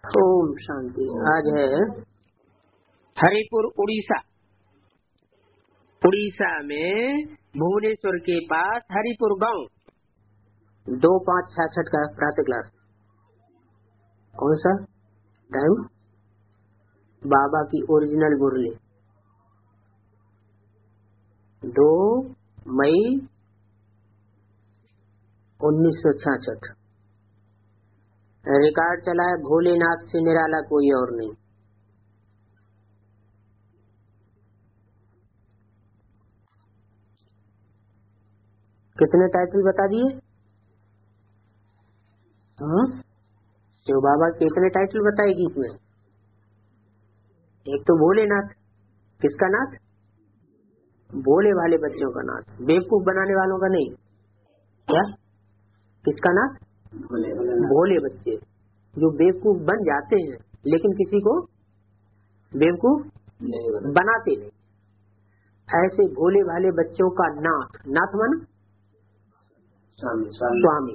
ओम शांति। आज है हरिपुर उड़ीसा। उड़ीसा में भुवनेश्वर के पास हरिपुर गांव 2566 का प्रातः क्लास। कौन सा टाइम? बाबा की ओरिजिनल मुरली 2 मई 1966। रिकॉर्ड चला है भोलेनाथ से निराला कोई और नहीं। कितने टाइटल बता दिए? शिव बाबा कितने टाइटल बताए गीत में? एक तो भोलेनाथ। किसका नाथ? भोले वाले बच्चों का नाथ, बेवकूफ बनाने वालों का नहीं। क्या? किसका नाथ? भोले बच्चे जो बेवकूफ बन जाते हैं लेकिन किसी को बेवकूफ बनाते नहीं। ऐसे भोले भाले बच्चों का नाथ। नाथ मन स्वामी।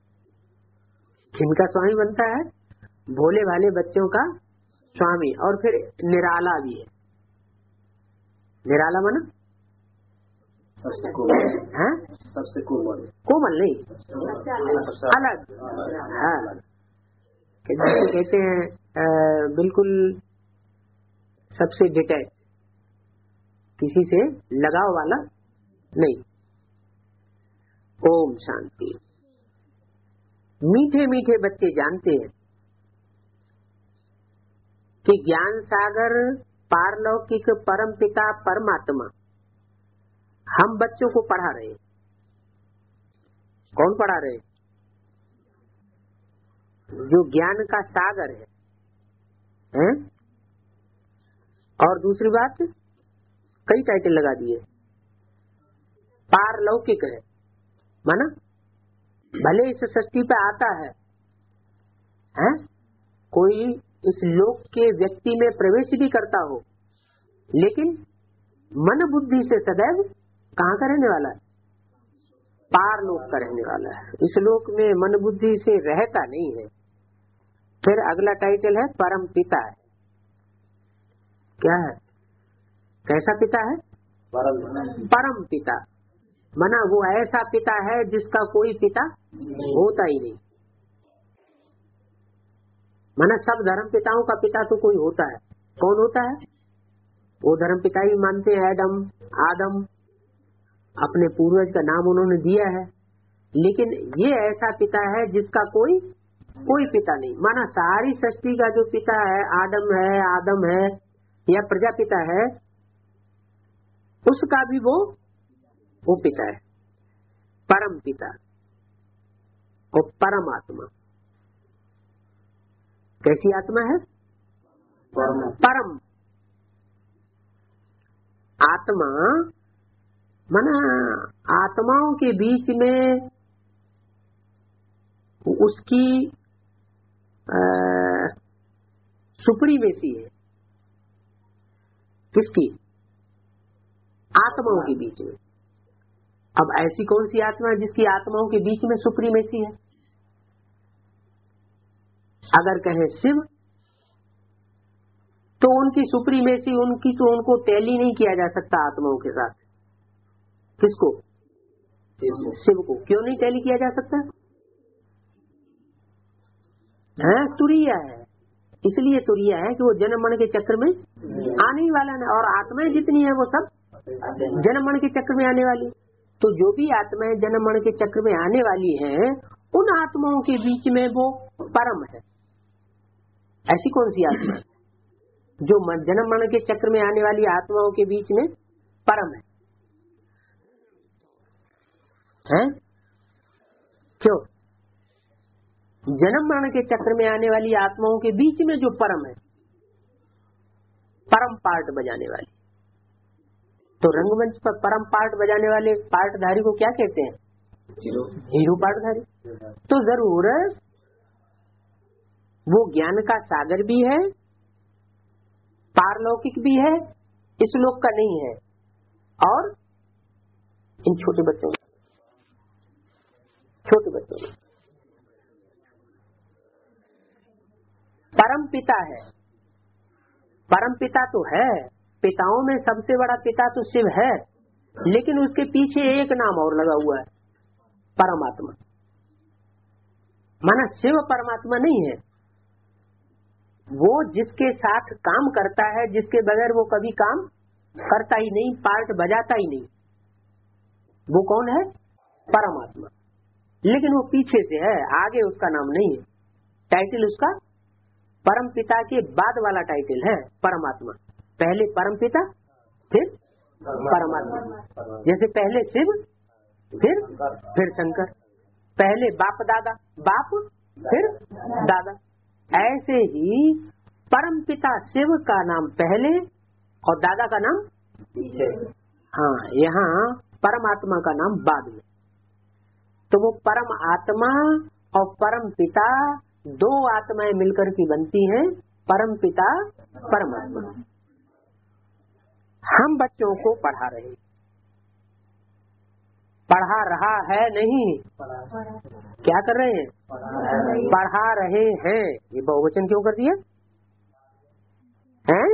किनका स्वामी बनता है? भोले भाले बच्चों का स्वामी। और फिर निराला भी है। निराला मन सबसे कोमल। कोमल नहीं, अलग। हाँ, कहते हैं बिल्कुल सबसे डिटैच, किसी से लगाव वाला नहीं। ओम शांति। मीठे मीठे बच्चे जानते हैं कि ज्ञान सागर पारलौकिक परम पिता परमात्मा हम बच्चों को पढ़ा रहे। कौन पढ़ा रहे? जो ज्ञान का सागर है? और दूसरी बात, कई टाइटल लगा दिए। पारलौकिक है माना भले इस सृष्टि पे आता है, कोई इस लोक के व्यक्ति में प्रवेश भी करता हो, लेकिन मन बुद्धि से सदैव कहाँ का रहने वाला है? पारलोक का रहने वाला है। इस लोक में मन बुद्धि से रहता नहीं है। फिर अगला टाइटल है परम पिता है। क्या है? कैसा पिता है? परम पिता। माना वो ऐसा पिता है जिसका कोई पिता होता ही नहीं। माना सब धर्म पिताओं का पिता तो कोई होता है। कौन होता है? वो धर्म पिता ही मानते हैं। आदम अपने पूर्वज का नाम उन्होंने दिया है, लेकिन ये ऐसा पिता है जिसका कोई पिता नहीं। माना सारी सृष्टि का जो पिता है आदम है या प्रजापिता है, उसका भी वो पिता है, परम पिता और परमात्मा। कैसी आत्मा है? परम आत्मा। माना आत्माओं के बीच में उसकी सुप्रीमेसी है। किसकी? आत्माओं के बीच में। अब ऐसी कौन सी आत्मा है जिसकी आत्माओं के बीच में सुप्रीमेसी है? अगर कहें शिव, तो उनकी सुप्रीमेसी उनको टैली नहीं किया जा सकता आत्माओं के साथ। किसको? शिव को। क्यों नहीं टैली किया जा सकता? तुरीय है। इसलिए तुरीय है कि वो जन्म मरण के चक्र में आने ही वाला है, और आत्माएं जितनी है वो सब जन्म मरण के चक्र में आने वाली। तो जो भी आत्माएं जन्म मरण के चक्र में आने वाली हैं, उन आत्माओं के बीच में वो परम है। ऐसी कौन सी आत्मा है जो जन्म मरण के चक्र में आने वाली आत्माओं के बीच में परम है? क्यों? जन्म मरण के चक्र में आने वाली आत्माओं के बीच में जो परम है, परम पार्ट बजाने वाली। तो रंगमंच पर परम पार्ट बजाने वाले पार्टधारी को क्या कहते हैं? हीरो पार्टधारी। तो जरूर वो ज्ञान का सागर भी है, पारलौकिक भी है, इस लोक का नहीं है। और इन छोटे बच्चों परम पिता है। परम पिता तो है, पिताओं में सबसे बड़ा पिता तो शिव है, लेकिन उसके पीछे एक नाम और लगा हुआ है, परमात्मा। माना शिव परमात्मा नहीं है, वो जिसके साथ काम करता है, जिसके बगैर वो कभी काम करता ही नहीं, पार्ट बजाता ही नहीं, वो कौन है? परमात्मा। लेकिन वो पीछे से है, आगे उसका नाम नहीं है। टाइटल उसका परम पिता के बाद वाला टाइटल है परमात्मा। पहले परम पिता, फिर परमात्मा। जैसे पहले शिव, फिर शंकर। पहले बाप दादा, बाप फिर दादा। ऐसे ही परम पिता शिव का नाम पहले और दादा का नाम पीछे। हाँ, यहाँ परमात्मा का नाम बाद में। तो वो परम आत्मा और परम पिता दो आत्माएं मिलकर की बनती हैं परम पिता परमात्मा। हम बच्चों को पढ़ा रहे, पढ़ा रहा है नहीं, क्या कर रहे हैं? पढ़ा रहे हैं। ये बहुवचन क्यों कर दिया है?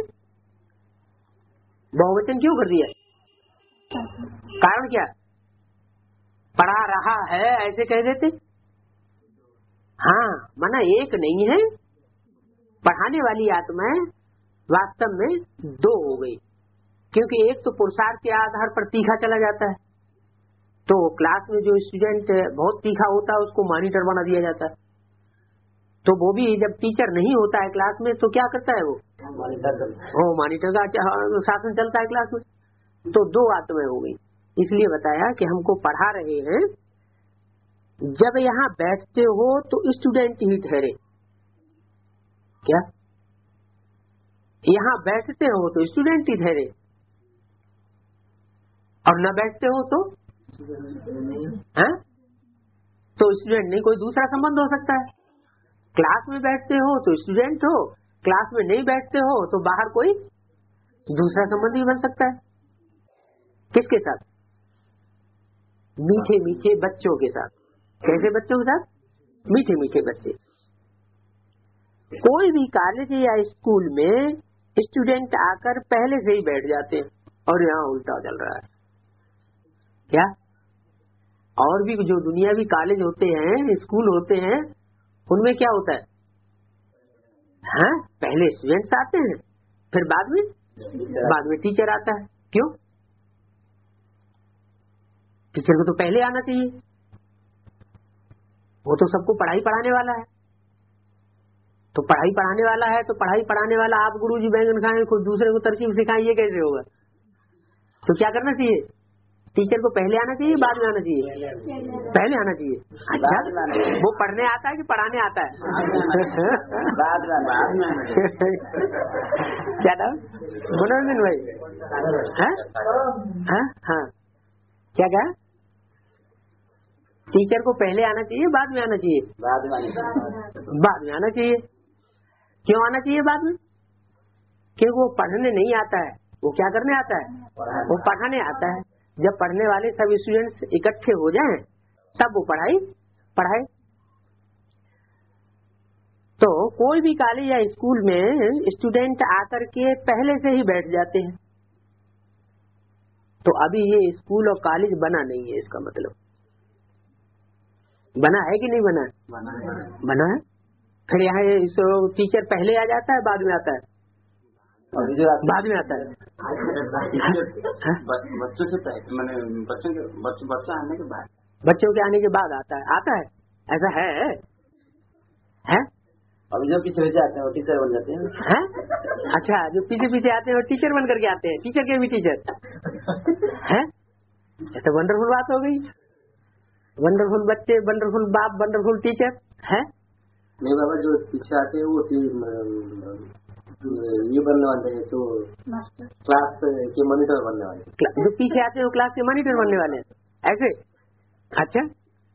बहुवचन क्यों कर दिया? कारण क्या? पढ़ा रहा है ऐसे कह देते। हाँ, माना एक नहीं है, पढ़ाने वाली आत्माएं वास्तव में दो हो गई, क्योंकि एक तो पुरुषार्थ के आधार पर तीखा चला जाता है। तो क्लास में जो स्टूडेंट बहुत तीखा होता है उसको मॉनिटर बना दिया जाता है। तो वो भी जब टीचर नहीं होता है क्लास में तो क्या करता है? वो मॉनिटर का शासन चलता है क्लास में। तो दो आत्माएं हो गई। इसलिए बताया कि हमको पढ़ा रहे हैं। जब यहाँ बैठते हो तो स्टूडेंट ही ठहरे। क्या? यहाँ बैठते हो तो स्टूडेंट ही ठहरे, और न बैठते हो तो है? तो स्टूडेंट नहीं, कोई दूसरा संबंध हो सकता है। क्लास में बैठते हो तो स्टूडेंट हो, क्लास में नहीं बैठते हो तो बाहर कोई दूसरा संबंध भी बन सकता है। किसके साथ? मीठे मीठे बच्चों के साथ। कैसे बच्चों के साथ? मीठे मीठे बच्चे। कोई भी कॉलेज या स्कूल में स्टूडेंट आकर पहले से ही बैठ जाते हैं, और यहाँ उल्टा चल रहा है। क्या? और भी जो दुनियावी कॉलेज होते हैं, स्कूल होते हैं, उनमें क्या होता है? हाँ, पहले स्टूडेंट्स आते हैं, फिर बाद में टीचर आता है। क्यों? टीचर को तो पहले आना चाहिए, वो तो सबको पढ़ाई पढ़ाने वाला है। तो पढ़ाई पढ़ाने वाला है तो पढ़ाई पढ़ाने वाला आप गुरुजी बैंगन खाएं, खुद दूसरे को तरकीब सिखाएं, ये कैसे होगा? तो क्या करना चाहिए? टीचर को पहले आना चाहिए, बाद में आना चाहिए? पहले आना चाहिए। अच्छा, वो पढ़ने आता है कि पढ़ाने आता है? बाद में। क्या नाम? मनोरंजन भाई। हाँ, क्या कहा? टीचर को पहले आना चाहिए, बाद में आना चाहिए? बाद में आना चाहिए। क्यों आना चाहिए बाद में? क्योंकि वो पढ़ने नहीं आता है, वो क्या करने आता है? वो पढ़ाने आता है। जब पढ़ने वाले सब स्टूडेंट्स इकट्ठे हो जाएं, तब वो पढ़ाए। तो कोई भी कॉलेज या स्कूल में स्टूडेंट आकर के पहले से ही बैठ जाते हैं। तो अभी ये स्कूल और कॉलेज बना नहीं है, इसका मतलब। बना है कि नहीं बना? बना है। फिर यहाँ टीचर पहले आ जाता है, बाद में आता है? बाद में आता है। बच्चों से पहले, मैंने बच्चा आने के बाद, बच्चों के आने के बाद आता है। ऐसा है? अभी जो पीछे आते हैं वो टीचर बन जाते हैं। अच्छा, जो पीछे आते हैं वो टीचर बन करके आते हैं। टीचर के भी टीचर है? तो वंडरफुल बात हो गई। वंडरफुल बच्चे, वंडरफुल बाप, वंडरफुल टीचर है। नहीं बाबा, जो पीछे आते हैं वो ये बनने वाले हैं, तो क्लास के मॉनिटर बनने वाले। जो पीछे आते हैं वो क्लास के मॉनिटर बनने वाले हैं, ऐसे? अच्छा,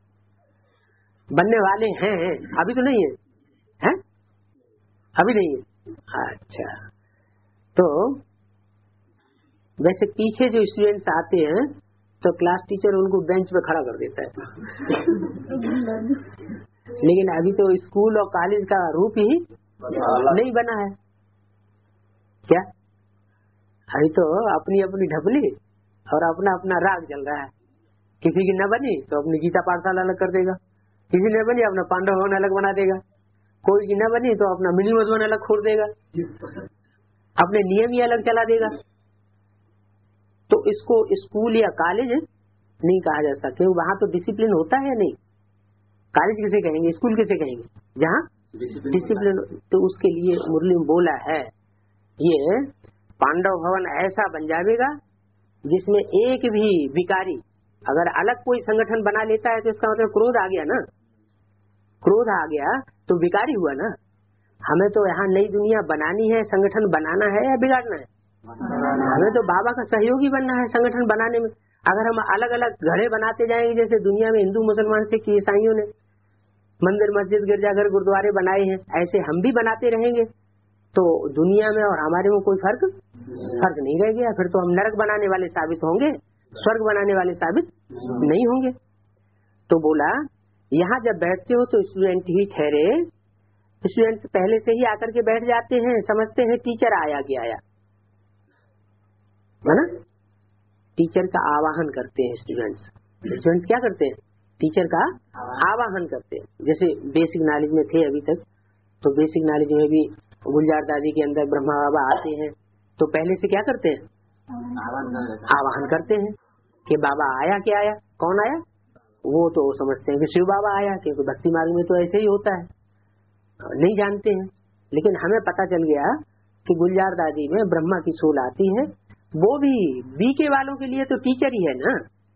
बनने वाले हैं, अभी तो नहीं है? अभी नहीं है। अच्छा, तो वैसे पीछे जो स्टूडेंट्स आते हैं तो क्लास टीचर उनको बेंच पे खड़ा कर देता है। लेकिन अभी तो स्कूल और कॉलेज का रूप ही नहीं बना है। क्या अभी तो अपनी अपनी ढपली और अपना अपना राग चल रहा है। किसी की न बनी तो अपनी गीता पाठशाला अलग कर देगा, किसी ने बनी अपना पांडव भवन अलग बना देगा, कोई की न बनी तो अपना मिनी मधुबन अलग खोल देगा, अपने नियम ही अलग चला देगा। तो इसको स्कूल या कॉलेज नहीं कहा जा सकता, क्योंकि वहां तो डिसिप्लिन होता है नहीं। कॉलेज किसे कहेंगे, स्कूल किसे कहेंगे, जहाँ डिसिप्लिन। तो उसके लिए मुरली में बोला है ये पांडव भवन ऐसा बन जाएगा जिसमें एक भी विकारी अगर अलग कोई संगठन बना लेता है तो इसका मतलब क्रोध आ गया ना, क्रोध आ गया तो विकारी हुआ ना। हमें तो यहाँ नई दुनिया बनानी है, संगठन बनाना है या बिगाड़ना है? हमें तो बाबा का सहयोगी बनना है संगठन बनाने में। अगर हम अलग अलग घरे बनाते जाएंगे, जैसे दुनिया में हिंदू मुसलमान सिख ईसाइयों ने मंदिर मस्जिद गिरजाघर गुरुद्वारे बनाए हैं, ऐसे हम भी बनाते रहेंगे तो दुनिया में और हमारे में कोई फर्क नहीं रह गया। फिर तो हम नरक बनाने वाले साबित होंगे, स्वर्ग बनाने वाले साबित नहीं होंगे। तो बोला यहाँ जब बैठते हो तो स्टूडेंट ही ठहरे, स्टूडेंट पहले से ही आकर के बैठ जाते हैं, समझते हैं टीचर आया कि आया, है ना। टीचर का आवाहन करते हैं स्टूडेंट्स क्या करते हैं, टीचर का आवाहन करते हैं। जैसे बेसिक नॉलेज में थे अभी तक, तो बेसिक नॉलेज में भी गुलजार दादी के अंदर ब्रह्मा बाबा आते हैं तो पहले से क्या करते हैं, आवाहन करते हैं कि बाबा आया क्या आया, कौन आया। वो तो समझते हैं कि शिव बाबा आया, क्योंकि भक्ति मार्ग में तो ऐसे ही होता है, नहीं जानते हैं। लेकिन हमें पता चल गया कि गुलजार दादी में ब्रह्मा की सोल आती है। वो भी बीके वालों के लिए तो टीचर ही है ना,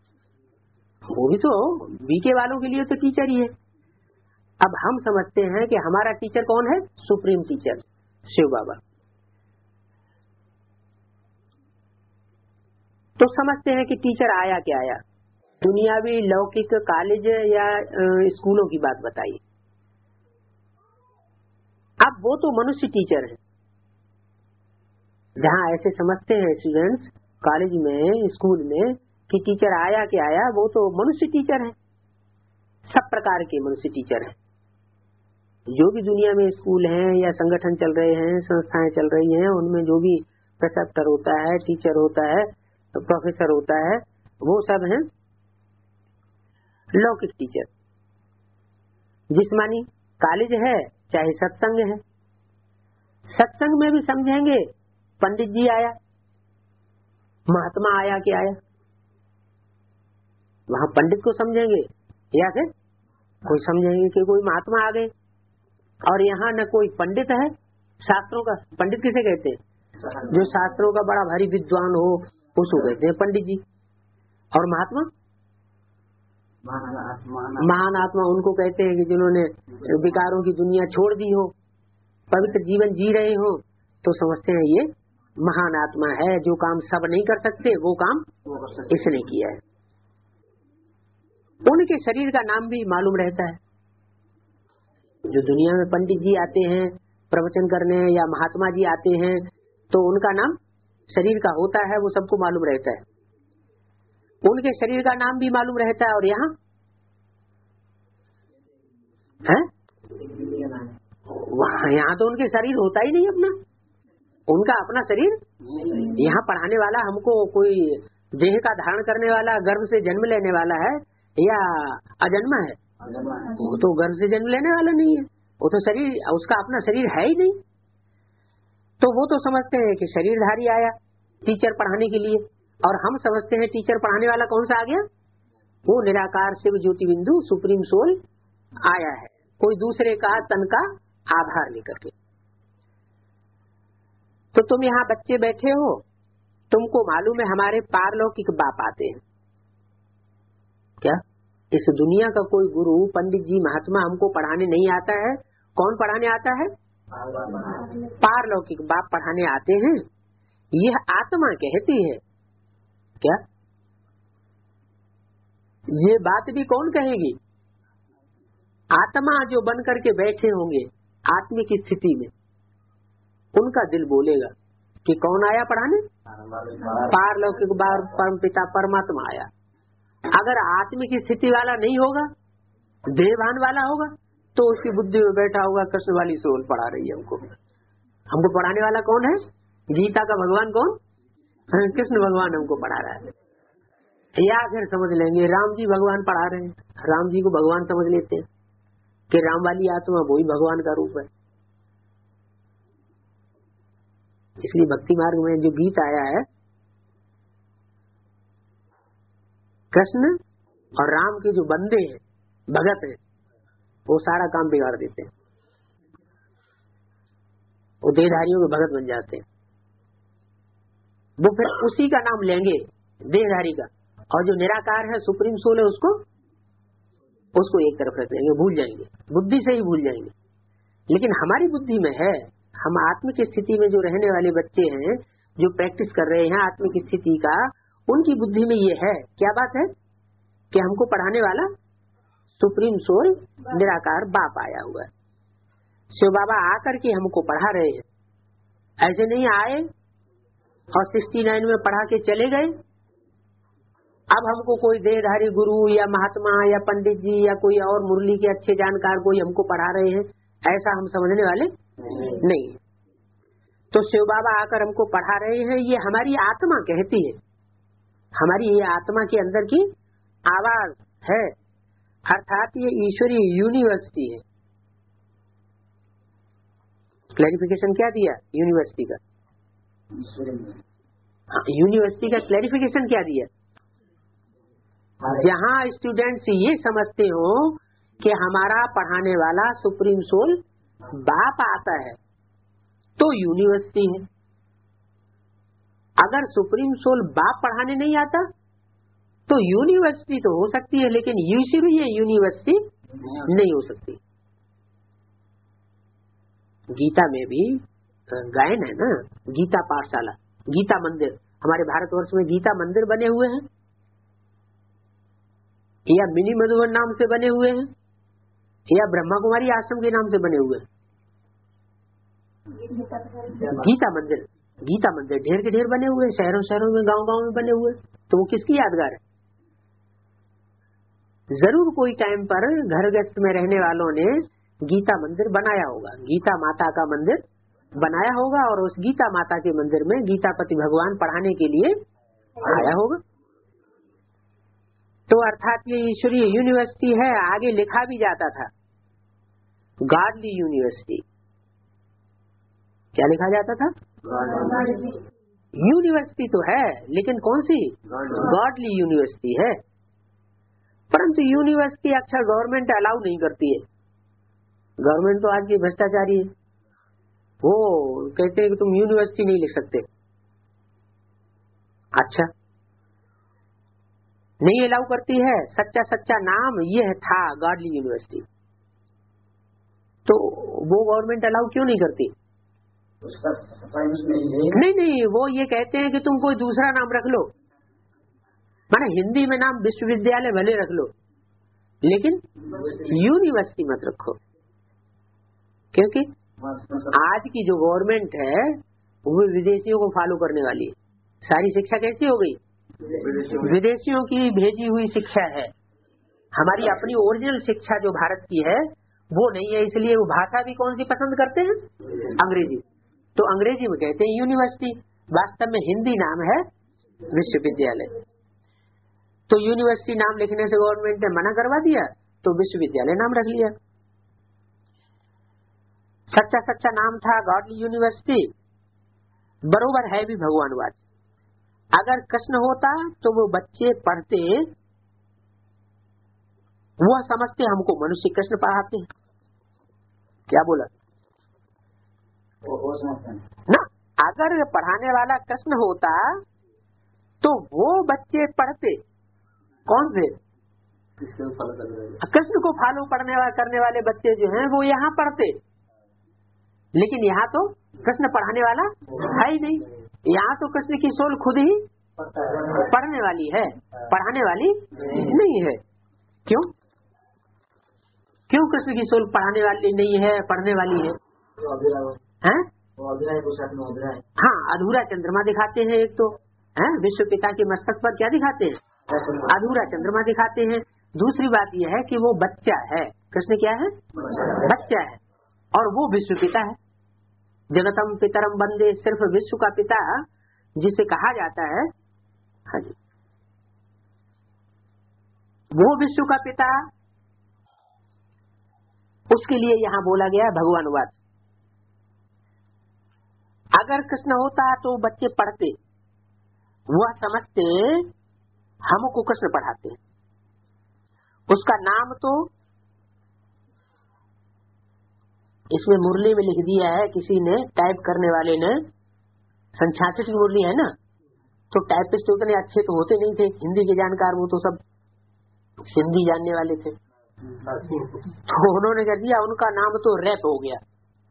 वो भी तो बीके वालों के लिए तो टीचर ही है। अब हम समझते हैं कि हमारा टीचर कौन है, सुप्रीम टीचर शिव बाबा। तो समझते हैं कि टीचर आया क्या आया, दुनियावी लौकिक कॉलेज या स्कूलों की बात बताइए। अब वो तो मनुष्य टीचर है, जहाँ ऐसे समझते हैं स्टूडेंट्स कॉलेज में स्कूल में कि टीचर आया क्या आया, वो तो मनुष्य टीचर है, सब प्रकार के मनुष्य टीचर है। जो भी दुनिया में स्कूल हैं या संगठन चल रहे हैं, संस्थाएं चल रही हैं, उनमें जो भी प्रेसेप्टर होता है, टीचर होता है, प्रोफेसर होता है, वो सब हैं लौकिक टीचर। जिस्मानी कॉलेज है चाहे सत्संग है, सत्संग में भी समझेंगे पंडित जी आया, महात्मा आया कि आया, वहां पंडित को समझेंगे या फिर कोई समझेंगे कि कोई महात्मा आ गए। और यहाँ न कोई पंडित है, शास्त्रों का पंडित किसे कहते हैं, जो शास्त्रों का बड़ा भारी विद्वान हो उसको कहते हैं पंडित जी। और महात्मा महान आत्मा उनको कहते हैं कि जिन्होंने विकारों की दुनिया छोड़ दी हो, पवित्र जीवन जी रहे हो, तो समझते हैं ये महान आत्मा है। जो काम सब नहीं कर सकते वो काम इसने किया है। उनके शरीर का नाम भी मालूम रहता है। जो दुनिया में पंडित जी आते हैं प्रवचन करने या महात्मा जी आते हैं तो उनका नाम शरीर का होता है, वो सबको मालूम रहता है, उनके शरीर का नाम भी मालूम रहता है। और यहाँ है यहाँ तो उनके शरीर होता ही नहीं अपना, उनका अपना शरीर। यहाँ पढ़ाने वाला हमको कोई देह का धारण करने वाला गर्भ से जन्म लेने वाला है या अजन्मा है, वो तो गर्भ से जन्म लेने वाला नहीं है, वो तो शरीर उसका अपना शरीर है ही नहीं। तो वो तो समझते हैं कि शरीरधारी आया टीचर पढ़ाने के लिए, और हम समझते हैं टीचर पढ़ाने वाला कौन सा आ गया, वो निराकार शिव ज्योति बिंदु सुप्रीम सोल आया है, कोई दूसरे का तन का आधार लेकर के। तो तुम यहाँ बच्चे बैठे हो, तुमको मालूम है हमारे पारलौकिक बाप आते हैं क्या। इस दुनिया का कोई गुरु पंडित जी महात्मा हमको पढ़ाने नहीं आता है। कौन पढ़ाने आता है, पारलौकिक बाप पढ़ाने आते हैं। यह आत्मा कहती है क्या, ये बात भी कौन कहेगी, आत्मा जो बन करके बैठे होंगे आत्मिक स्थिति में, उनका दिल बोलेगा कि कौन आया पढ़ाने, पारलौकिक बाप परम पिता परमात्मा आया। अगर आत्मिक स्थिति वाला नहीं होगा, देहभान वाला होगा, तो उसकी बुद्धि में बैठा हुआ कृष्ण वाली सोल पढ़ा रही है हमको। हमको पढ़ाने वाला कौन है? गीता का भगवान कौन? कृष्ण भगवान हमको पढ़ा रहा है। या फिर समझ लेंगे राम जी भगवान पढ़ा रहे हैं, राम जी को भगवान समझ लेते हैं कि राम वाली आत्मा वही भगवान का रूप है। इसलिए भक्ति मार्ग में जो गीत आया है, कृष्ण और राम के जो बंदे हैं, भगत हैं, वो सारा काम बिगाड़ देते हैं। वो देहधारियों के भगत बन जाते हैं। वो फिर उसी का नाम लेंगे देहधारी का, और जो निराकार है, सुप्रीम सोल है, उसको एक तरफ रख देंगे, भूल जाएंगे, बुद्धि से ही भूल जाएंगे। लेकिन हमारी बुद्धि में है, हम आत्मिक स्थिति में जो रहने वाले बच्चे हैं, जो प्रैक्टिस कर रहे हैं आत्मिक स्थिति का, उनकी बुद्धि में ये है, क्या बात है कि हमको पढ़ाने वाला सुप्रीम सोल निराकार बाप आया हुआ है। शिव बाबा आकर के हमको पढ़ा रहे हैं। ऐसे नहीं आए और 69 में पढ़ा के चले गए। अब हमको कोई देहधारी गुरु या महात्मा या पंडित जी या कोई और मुरली के अच्छे जानकार कोई हमको पढ़ा रहे हैं, ऐसा हम समझने वाले नहीं। तो शिव बाबा आकर हमको पढ़ा रहे हैं, ये हमारी आत्मा कहती है, हमारी ये आत्मा के अंदर की आवाज है, अर्थात ये ईश्वरीय यूनिवर्सिटी है। क्लैरिफिकेशन क्या दिया यूनिवर्सिटी का? यूनिवर्सिटी का क्लैरिफिकेशन क्या दिया? जहाँ स्टूडेंट्स ये समझते हो कि हमारा पढ़ाने वाला सुप्रीम सोल बाप आता है, तो यूनिवर्सिटी है। अगर सुप्रीम सोल बाप पढ़ाने नहीं आता तो यूनिवर्सिटी तो हो सकती है, लेकिन ये यूनिवर्सिटी नहीं हो सकती। गीता में भी गायन है ना, गीता पाठशाला, गीता मंदिर। हमारे भारतवर्ष में गीता मंदिर बने हुए हैं या मिनी मधुबन नाम से बने हुए हैं या ब्रह्मा कुमारी आश्रम के नाम से बने हुए हैं। गीता मंदिर ढेर के ढेर बने हुए हैं, शहरों शहरों में, गांव गांव में बने हुए। तो वो किसकी यादगार है? जरूर कोई टाइम पर घर गृहस्थ में रहने वालों ने गीता मंदिर बनाया होगा, गीता माता का मंदिर बनाया होगा, और उस गीता माता के मंदिर में गीतापति भगवान पढ़ाने के लिए आया होगा। तो अर्थात ये ईश्वरीय यूनिवर्सिटी है। आगे लिखा भी जाता था गॉडली यूनिवर्सिटी। क्या लिखा जाता था? यूनिवर्सिटी तो है, लेकिन कौन सी? गॉडली यूनिवर्सिटी है। परंतु यूनिवर्सिटी अक्सर गवर्नमेंट अलाउ नहीं करती है। गवर्नमेंट तो आज की भ्रष्टाचारी है, वो कहते हैं कि तुम यूनिवर्सिटी नहीं लिख सकते। अच्छा, नहीं अलाउ करती है। सच्चा नाम ये था गॉडली यूनिवर्सिटी। तो वो गवर्नमेंट अलाउ क्यों नहीं करती? नहीं, वो ये कहते हैं कि तुम कोई दूसरा नाम रख लो, माने हिंदी में नाम विश्वविद्यालय भले रख लो, लेकिन यूनिवर्सिटी मत रखो। क्योंकि आज की जो गवर्नमेंट है वो विदेशियों को फॉलो करने वाली है। सारी शिक्षा कैसी हो गई? विदेशियों की भेजी हुई शिक्षा है। हमारी अपनी ओरिजिनल शिक्षा जो भारत की है वो नहीं है। इसलिए वो भाषा भी कौन सी पसंद करते हैं? अंग्रेजी। तो अंग्रेजी में कहते हैं यूनिवर्सिटी, वास्तव में हिंदी नाम है विश्वविद्यालय। तो यूनिवर्सिटी नाम लिखने से गवर्नमेंट ने मना करवा दिया, तो विश्वविद्यालय नाम रख लिया। सच्चा नाम था गॉडली यूनिवर्सिटी, बरोबर है भी भगवानवाद। अगर कृष्ण होता तो वो बच्चे पढ़ते, वो समझते हमको मनुष्य कृष्ण पढ़ाते हैं। क्या बोला ना? अगर पढ़ाने वाला कृष्ण होता तो वो बच्चे पढ़ते कौन से? कृष्ण को फॉलो करने वाले बच्चे जो हैं वो यहाँ पढ़ते। लेकिन यहाँ तो कृष्ण पढ़ाने वाला है ही नहीं। यहाँ तो कृष्ण की सोल खुद ही पढ़ने वाली है, पढ़ाने वाली नहीं है। क्यों कृष्ण की सोल पढ़ाने वाली नहीं है, पढ़ने वाली है? हाँ, अधूरा चंद्रमा दिखाते हैं। एक तो विश्व पिता के मस्तक पर क्या दिखाते हैं? अधूरा चंद्रमा दिखाते हैं। दूसरी बात यह है कि वो बच्चा है, कृष्ण क्या है? बच्चा है। और वो विश्व पिता है। जगतम पितरम वंदे, सिर्फ विश्व का पिता जिसे कहा जाता है, हाँ जी, वो विश्व का पिता, उसके लिए यहाँ बोला गया भगवानुवाद। अगर कृष्ण होता तो बच्चे पढ़ते, वह समझते हमको कृष्ण पढ़ाते। उसका नाम तो इसमें मुरली में लिख दिया है किसी ने, टाइप करने वाले ने। संछाछठ की मुरली है ना, तो टाइपिस्ट उतने अच्छे तो होते नहीं थे, हिंदी के जानकार, वो तो सब हिंदी जानने वाले थे। तो उन्होंने कर दिया, उनका नाम तो रैप हो गया।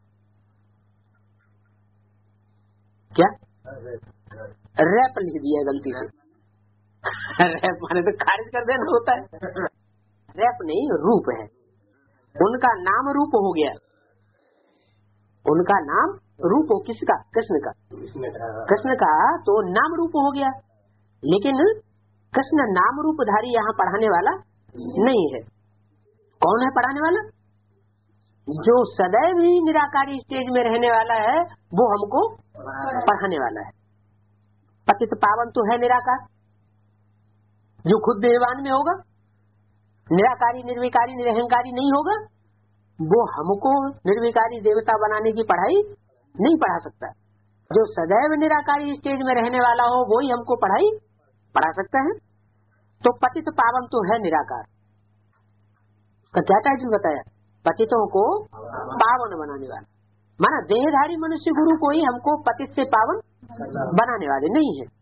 क्या रैप लिख दिया गलती से। रैप माने तो खारिज कर देना होता है। रैप नहीं, रूप है। उनका नाम रूप हो गया। उनका नाम रूप हो, किसका? कृष्ण का। कृष्ण का तो नाम रूप हो गया, लेकिन कृष्ण नाम रूपधारी यहाँ पढ़ाने वाला नहीं है। कौन है पढ़ाने वाला? जो सदैव ही निराकारी स्टेज में रहने वाला है, वो हमको पढ़ाने वाला है। पतित पावन तो है निराकार, जो खुद देवान में होगा, निराकारी निर्विकारी निरहंकारी नहीं होगा, वो हमको निर्विकारी देवता बनाने की पढ़ाई नहीं पढ़ा सकता। जो सदैव निराकारी स्टेज में रहने वाला हो, वो ही हमको पढ़ाई पढ़ा सकता है। तो पतित पावन तो है निराकार का क्या टाइटल बताया? पतितों को पावन बनाने वाला। माना देहधारी मनुष्य गुरु को ही हमको पतित से पावन बनाने वाले नहीं है।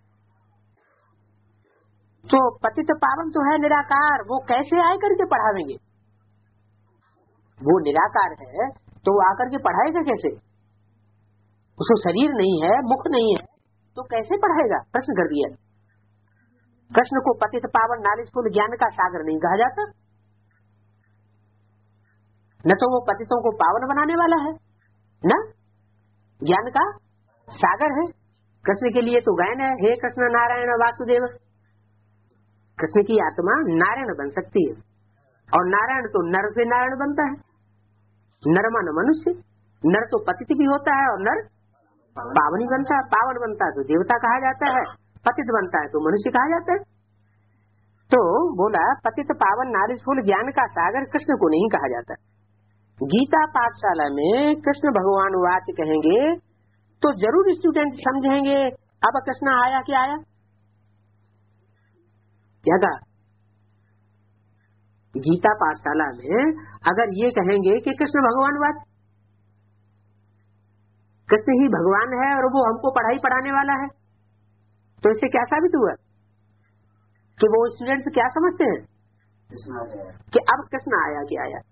तो पतित पावन तो है निराकार, वो कैसे आए करके पढ़ावेंगे? वो निराकार है तो वो आकर के पढ़ाएगा कैसे? उसको शरीर नहीं है, मुख नहीं है, तो कैसे पढ़ाएगा? प्रश्न कर दिया। कृष्ण को पतित पावन नॉलेजफुल ज्ञान का सागर नहीं कहा जाता, न तो वो पतितों को पावन बनाने वाला है, न ज्ञान का सागर है। कृष्ण के लिए तो गायन है, हे कृष्ण नारायण वासुदेव। कृष्ण की आत्मा नारायण बन सकती है, और नारायण तो नर से नारायण बनता है। नर मन मनुष्य, नर तो पतित भी होता है और नर पावन ही बनता है। पावन बनता है तो देवता कहा जाता है, पतित बनता है तो मनुष्य कहा जाता है। तो बोला पतित पावन नारिशफुल ज्ञान का सागर कृष्ण को नहीं कहा जाता। गीता पाठशाला में कृष्ण भगवान वाक्य कहेंगे तो जरूर स्टूडेंट समझेंगे अब कृष्ण आया क्या आया, क्या कहा? गीता पाठशाला में अगर ये कहेंगे कि कृष्ण भगवान वाक्य, कृष्ण ही भगवान है और वो हमको पढ़ाई पढ़ाने वाला है, तो इससे क्या साबित हुआ कि वो स्टूडेंट्स क्या समझते हैं कि अब कृष्ण आया कि आया।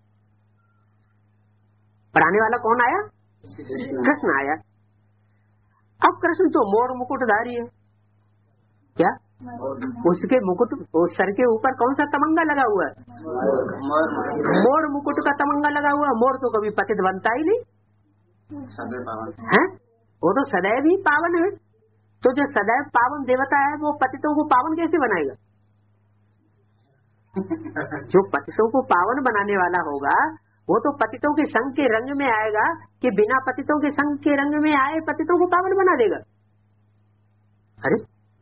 पढ़ाने वाला कौन आया? कृष्ण आया। अब कृष्ण तो मोर मुकुटधारी है, क्या उसके मुकुट, सर के ऊपर कौन सा तमंगा लगा हुआ है? मोर मुकुट का तमंगा लगा हुआ। मोर तो कभी पतित बनता ही नहीं है, वो तो सदैव ही पावन है। तो जो सदैव पावन देवता है वो पतितों को पावन कैसे बनाएगा? जो पतितों को पावन बनाने वाला होगा वो तो पतितों के संग के रंग में आएगा कि बिना पतितों के संग के रंग में आए पतितों को पावन बना देगा। अरे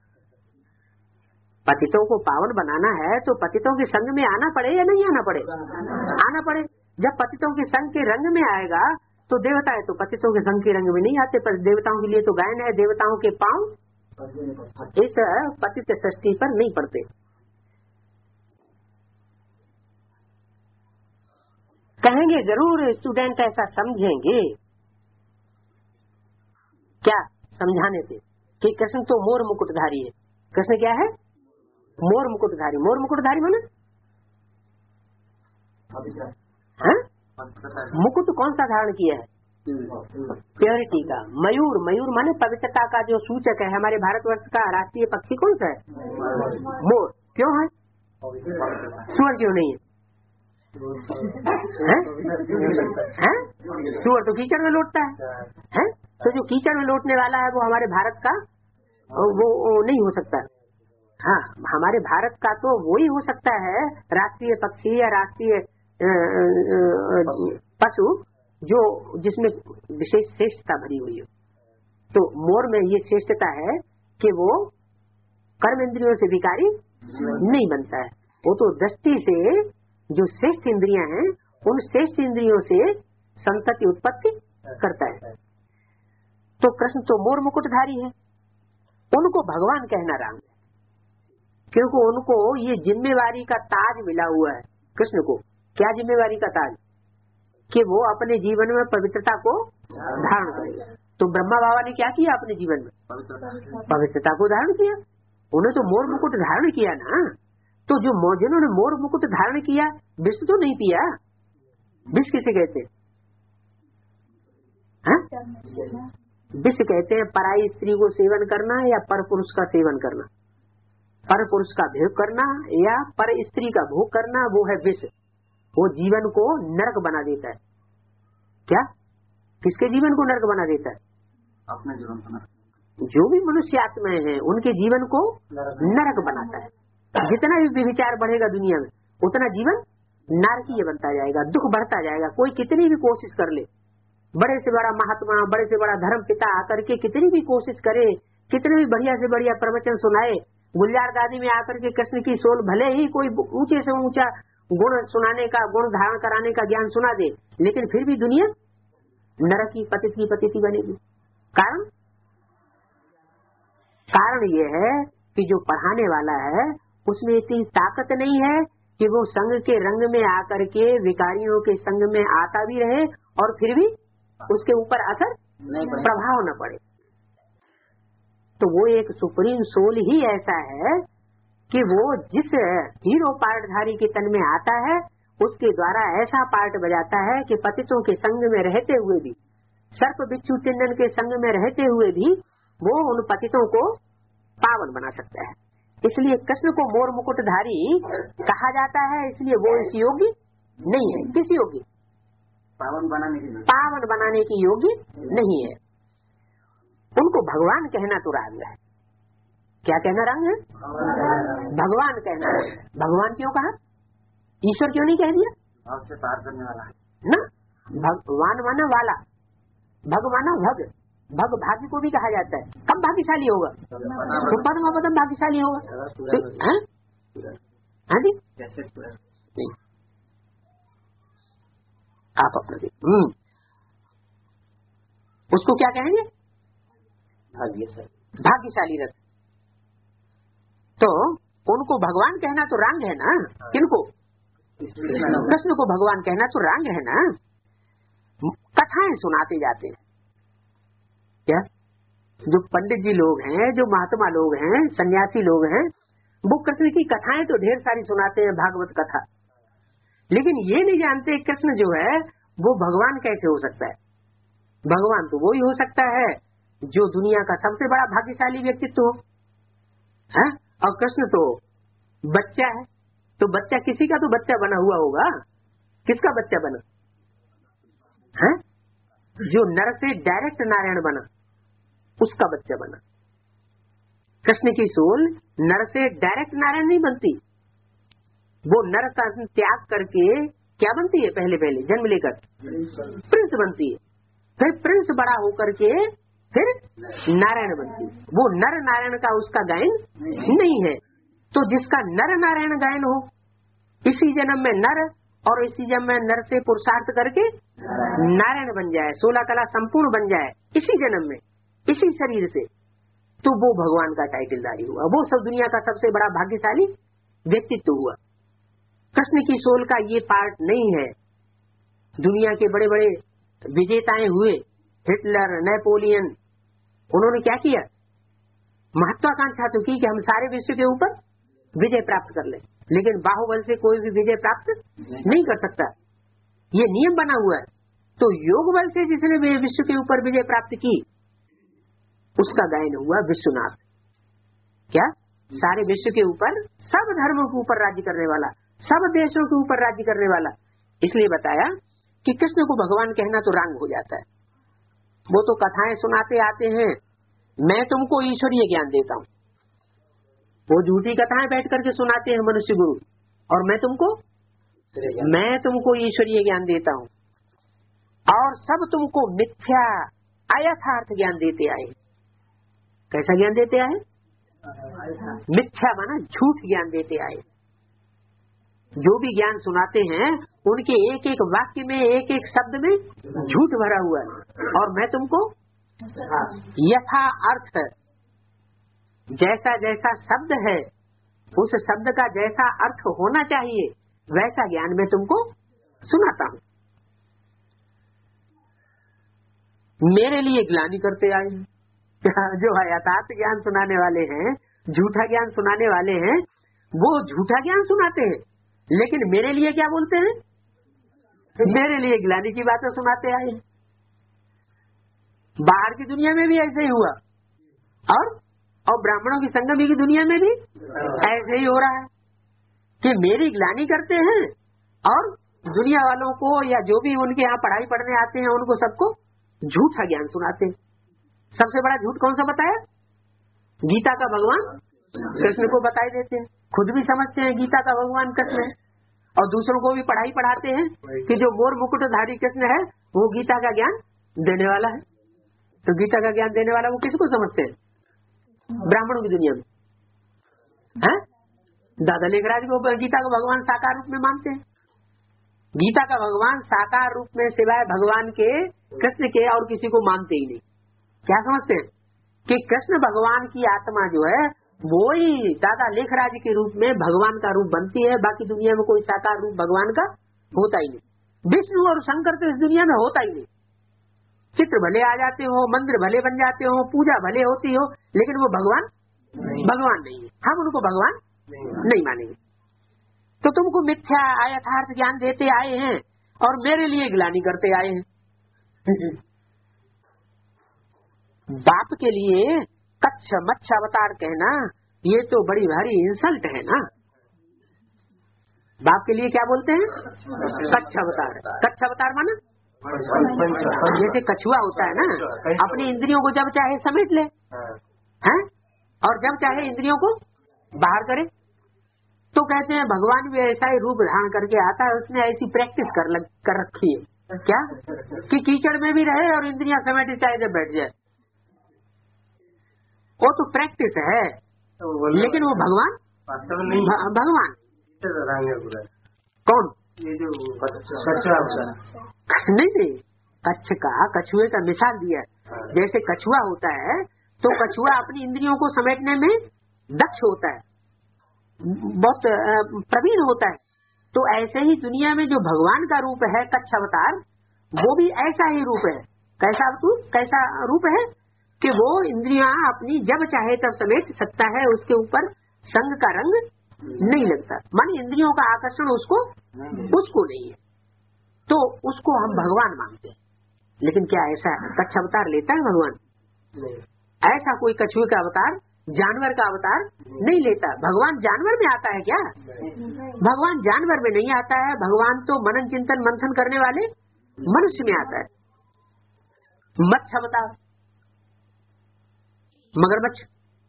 पतितों को पावन बनाना है तो पतितों के संग में आना पड़े या नहीं आना पड़े? आना पड़े। जब पतितों के संग के रंग में आएगा तो देवता है तो पतितों के संग के रंग में नहीं आते, पर देवताओं के लिए तो गायन है, देवताओं के पांव इस पतित सृष्टि पर नहीं पड़ते। कहेंगे जरूर स्टूडेंट ऐसा समझेंगे, क्या समझाने से कि कृष्ण तो मोर मुकुटधारी है। कृष्ण क्या है? मोर मुकुटधारी। मोर मुकुटधारी माने मुकुट कौन सा धारण किया है? प्योरिटी का। मयूर, मयूर माने पवित्रता का जो सूचक है। हमारे भारतवर्ष का राष्ट्रीय पक्षी कौन सा है? मोर। क्यों है? सूअर क्यों नहीं है? सूअर तो कीचड़ में लौटता है? तो जो कीचड़ में लौटने वाला है वो हमारे भारत का वो नहीं हो सकता। हाँ, हमारे भारत का तो वो ही हो सकता है राष्ट्रीय पक्षी या राष्ट्रीय पशु जो जिसमें विशेष श्रेष्ठता भरी हुई हो। तो मोर में ये श्रेष्ठता है कि वो कर्म इंद्रियों से विकारी नहीं बनता है। वो तो दृष्टि से जो श्रेष्ठ इंद्रियां हैं उन श्रेष्ठ इंद्रियों से संतति उत्पत्ति करता है। तो कृष्ण तो मोर मुकुटधारी है, उनको भगवान कहना राम है, क्योंकि उनको ये जिम्मेवारी का ताज मिला हुआ है। कृष्ण को क्या जिम्मेवारी का ताज कि वो अपने जीवन में पवित्रता को धारण करेगा। तो ब्रह्मा बाबा ने क्या किया अपने जीवन में? पवित्रता को धारण किया। उन्हें तो मोर मुकुट धारण किया ना। तो जो जिन्होंने मोर मुकुट धारण किया विष तो नहीं पिया। विष किसे कहते हैं? विष कहते हैं पराई स्त्री को सेवन करना या पर पुरुष का सेवन करना, पर पुरुष का भोग करना या पर स्त्री का भोग करना, वो है विष। वो जीवन को नरक बना देता है। क्या? किसके जीवन को नरक बना देता है? अपने जीवन को नरक। जो भी मनुष्य आत्माएं हैं उनके जीवन को नरक बनाता है। जितना भी विचार बढ़ेगा दुनिया में उतना जीवन नारकीय बनता जाएगा, दुख बढ़ता जाएगा। कोई कितनी भी कोशिश कर ले, बड़े से बड़ा महात्मा, बड़े से बड़ा धर्म पिता आकर के कितनी भी कोशिश करे, कितने भी बढ़िया से बढ़िया प्रवचन सुनाए, गुलजार गादी में आकर के कृष्ण की सोल भले ही कोई ऊंचे से ऊंचा गुण सुनाने का, गुण धारण कराने का ज्ञान सुना दे, लेकिन फिर भी दुनिया नरक की पतिति बनेगी। कारण ये है कि जो पढ़ाने वाला है उसमें इतनी ताकत नहीं है कि वो संग के रंग में आकर के विकारियों के संग में आता भी रहे और फिर भी उसके ऊपर असर प्रभाव न पड़े। तो वो एक सुप्रीम सोल ही ऐसा है कि वो जिस हीरो पार्टधारी के तन में आता है उसके द्वारा ऐसा पार्ट बजाता है कि पतितों के संग में रहते हुए भी, सर्प बिच्छू तिंदन के संग में रहते हुए भी वो उन पतितों को पावन बना सकता है। इसलिए कृष्ण को मोर मुकुटधारी कहा जाता है। इसलिए वो इस योग्य नहीं है। किस योग्य? पावन बनाने की योग्य नहीं है। उनको भगवान कहना तो राग है। क्या कहना राग है? भगवान कहना। भगवान क्यों कहा? ईश्वर क्यों नहीं कह दिया? आपसे पार करने वाला ना। भगवान माना वाला, भग माना भग। भग भाग्य को भी कहा जाता है। कब भाग्यशाली होगा? तो पद्म पदम भाग्यशाली होगा। हाँ जी, आप अपना देखिए। उसको क्या कहेंगे? भाग्यशाली रथ। तो उनको भगवान कहना तो रंग है ना। किनको? कृष्ण को भगवान कहना तो रंग है ना। कथाएं सुनाते जाते हैं। क्या? जो पंडित जी लोग हैं, जो महात्मा लोग हैं, सन्यासी लोग हैं, वो कृष्ण की कथाएं तो ढेर सारी सुनाते हैं, भागवत कथा। लेकिन ये नहीं जानते कृष्ण जो है वो भगवान कैसे हो सकता है। भगवान तो वो ही हो सकता है जो दुनिया का सबसे बड़ा भाग्यशाली व्यक्तित्व हो। और कृष्ण तो बच्चा है। तो बच्चा किसी का तो बच्चा बना हुआ होगा। किसका बच्चा बना है? जो नर से डायरेक्ट नारायण बना उसका बच्चा बना। कृष्ण की सोल नर से डायरेक्ट नारायण नहीं बनती। वो नर का त्याग करके क्या बनती है? पहले जन्म लेकर प्रिंस बनती है। फिर प्रिंस बड़ा होकर के फिर नारायण बनती है। वो नर नारायण का उसका गायन नहीं है। तो जिसका नर नारायण गायन हो, इसी जन्म में नर और इसी जन्म में नर से पुरुषार्थ करके नारायण बन जाए, 16 कला संपूर्ण बन जाए इसी जन्म में, इसी शरीर से, तो वो भगवान का टाइटलधारी हुआ। वो सब दुनिया का सबसे बड़ा भाग्यशाली व्यक्तित्व हुआ। कृष्ण की सोल का ये पार्ट नहीं है। दुनिया के बड़े बड़े विजेताएं हुए, हिटलर, नेपोलियन, उन्होंने क्या किया? महत्वाकांक्षा तो की कि हम सारे विश्व के ऊपर विजय प्राप्त कर लें, लेकिन बाहुबल से कोई भी विजय प्राप्त नहीं कर सकता। ये नियम बना हुआ है। तो योग बल से जिसने विश्व के ऊपर विजय प्राप्त की उसका गायन हुआ विश्वनाथ। क्या? सारे विश्व के ऊपर, सब धर्मों के ऊपर राज्य करने वाला, सब देशों के ऊपर राज्य करने वाला। इसलिए बताया कि कृष्ण को भगवान कहना तो रंग हो जाता है। वो तो कथाएं सुनाते आते हैं, मैं तुमको ईश्वरीय ज्ञान देता हूँ। वो झूठी कथाएं बैठ करके सुनाते हैं मनुष्य गुरु, और मैं तुमको मैं तुमको ईश्वरीय ज्ञान देता हूँ, और सब तुमको मिथ्या अयथार्थ ज्ञान देते आए। कैसा ज्ञान देते आए? मिथ्या माना झूठ ज्ञान देते आए। जो भी ज्ञान सुनाते हैं उनके एक एक वाक्य में, एक एक शब्द में झूठ भरा हुआ है, और मैं तुमको यथा अर्थ, जैसा जैसा शब्द है उस शब्द का जैसा अर्थ होना चाहिए वैसा ज्ञान मैं तुमको सुनाता हूँ। मेरे लिए ग्लानि करते आए जो यथार्थ ज्ञान सुनाने वाले हैं, झूठा ज्ञान सुनाने वाले हैं, वो झूठा ज्ञान सुनाते हैं, लेकिन मेरे लिए क्या बोलते हैं? मेरे लिए ग्लानि की बातें सुनाते आए। बाहर की दुनिया में भी ऐसे ही हुआ, और ब्राह्मणों की संगमी की दुनिया में भी ऐसे ही हो रहा है कि मेरी ग्लानि करते हैं, और दुनिया वालों को या जो भी उनके यहाँ पढ़ाई पढ़ने आते हैं उनको सबको झूठा ज्ञान सुनाते हैं। सबसे बड़ा झूठ कौन सा बताया? गीता का भगवान कृष्ण को बताई देते हैं, खुद भी समझते हैं गीता का भगवान कृष्ण है, और दूसरों को भी पढ़ाई पढ़ाते हैं कि जो मोर मुकुटधारी कृष्ण है वो गीता का ज्ञान देने वाला है। तो गीता का ज्ञान देने वाला वो किसको समझते हैं? ब्राह्मणों की दुनिया में है। दादा लेखराज को गीता का भगवान साकार रूप में मानते हैं। गीता का भगवान साकार रूप में सिवाय भगवान के, कृष्ण के, और किसी को मानते ही नहीं। क्या समझते हैं कि कृष्ण भगवान की आत्मा जो है वो ही दादा लेखराज के रूप में भगवान का रूप बनती है, बाकी दुनिया में कोई साकार रूप भगवान का होता ही नहीं। विष्णु और शंकर तो इस दुनिया में होता ही नहीं। चित्र भले आ जाते हो, मंदिर भले बन जाते हो, पूजा भले होती हो, लेकिन वो भगवान नहीं है। हम उनको भगवान नहीं मानेंगे। तो तुमको मिथ्या अयथार्थ ज्ञान देते आए हैं और मेरे लिए ग्लानि करते आए हैं। बाप के लिए कच्छ मच्छ अवतार कहना ये तो बड़ी भारी इंसल्ट है ना। बाप के लिए क्या बोलते हैं? कच्छ अवतार। कच्छ अवतार माना जैसे कछुआ होता है ना, अपनी इंद्रियों को जब चाहे समेट ले हैं, और जब चाहे इंद्रियों को बाहर करे। तो कहते हैं भगवान भी ऐसा ही रूप धारण करके आता है, उसने ऐसी प्रैक्टिस कर रखी है क्या कि कीचड़ में भी रहे और इंद्रियां समेटे चाहे जब बैठ जाए। वो तो प्रैक्टिस है, लेकिन वो भगवान भगवान कौन? ये जो कछुआ नहीं, कछुए का मिसाल दिया है। जैसे कछुआ होता है तो कछुआ अपनी इंद्रियों को समेटने में दक्ष होता है, बहुत प्रवीण होता है। तो ऐसे ही दुनिया में जो भगवान का रूप है कच्छ अवतार, वो भी ऐसा ही रूप है। कैसा रूप है कि वो इंद्रियां अपनी जब चाहे तब समेट सकता है, उसके ऊपर संग का रंग नहीं लगता, मानी इंद्रियों का आकर्षण उसको नहीं है। तो उसको हम भगवान मानते हैं। लेकिन क्या ऐसा कच्छ अवतार लेता है भगवान? ऐसा कोई कछुए का अवतार, जानवर का अवतार नहीं लेता। भगवान जानवर में आता है क्या? भगवान जानवर में नहीं आता है। भगवान तो मनन चिंतन मंथन करने वाले मनुष्य में आता है। मत्स्य अवतार, मगरमच्छ।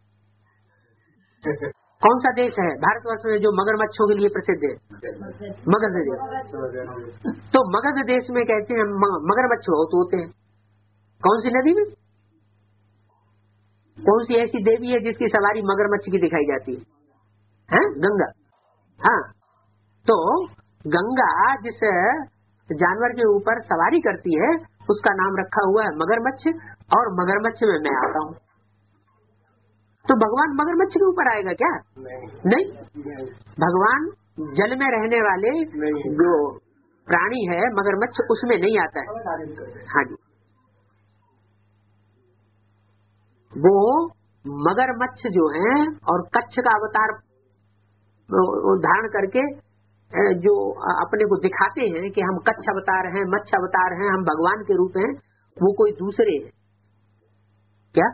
कौन सा देश है भारतवर्ष में जो मगरमच्छों के लिए प्रसिद्ध है? मगध देश। तो मगध देश में कहते हैं मगरमच्छ बहुत होते हैं। कौन सी नदी में? कौन सी ऐसी देवी है जिसकी सवारी मगरमच्छ की दिखाई जाती है? गंगा। हाँ, तो गंगा जिस जानवर के ऊपर सवारी करती है उसका नाम रखा हुआ है मगरमच्छ, और मगरमच्छ में मैं आता हूँ। तो भगवान मगरमच्छ के ऊपर आएगा क्या? नहीं। भगवान जल में रहने वाले जो प्राणी है मगरमच्छ, उसमें नहीं आता है। हाँ जी, वो मगरमच्छ जो है और कच्छ का अवतार धारण करके जो अपने को दिखाते हैं कि हम कच्छ अवतार हैं, मत्स्य अवतार हैं, हम भगवान के रूप हैं, वो कोई दूसरे हैं क्या?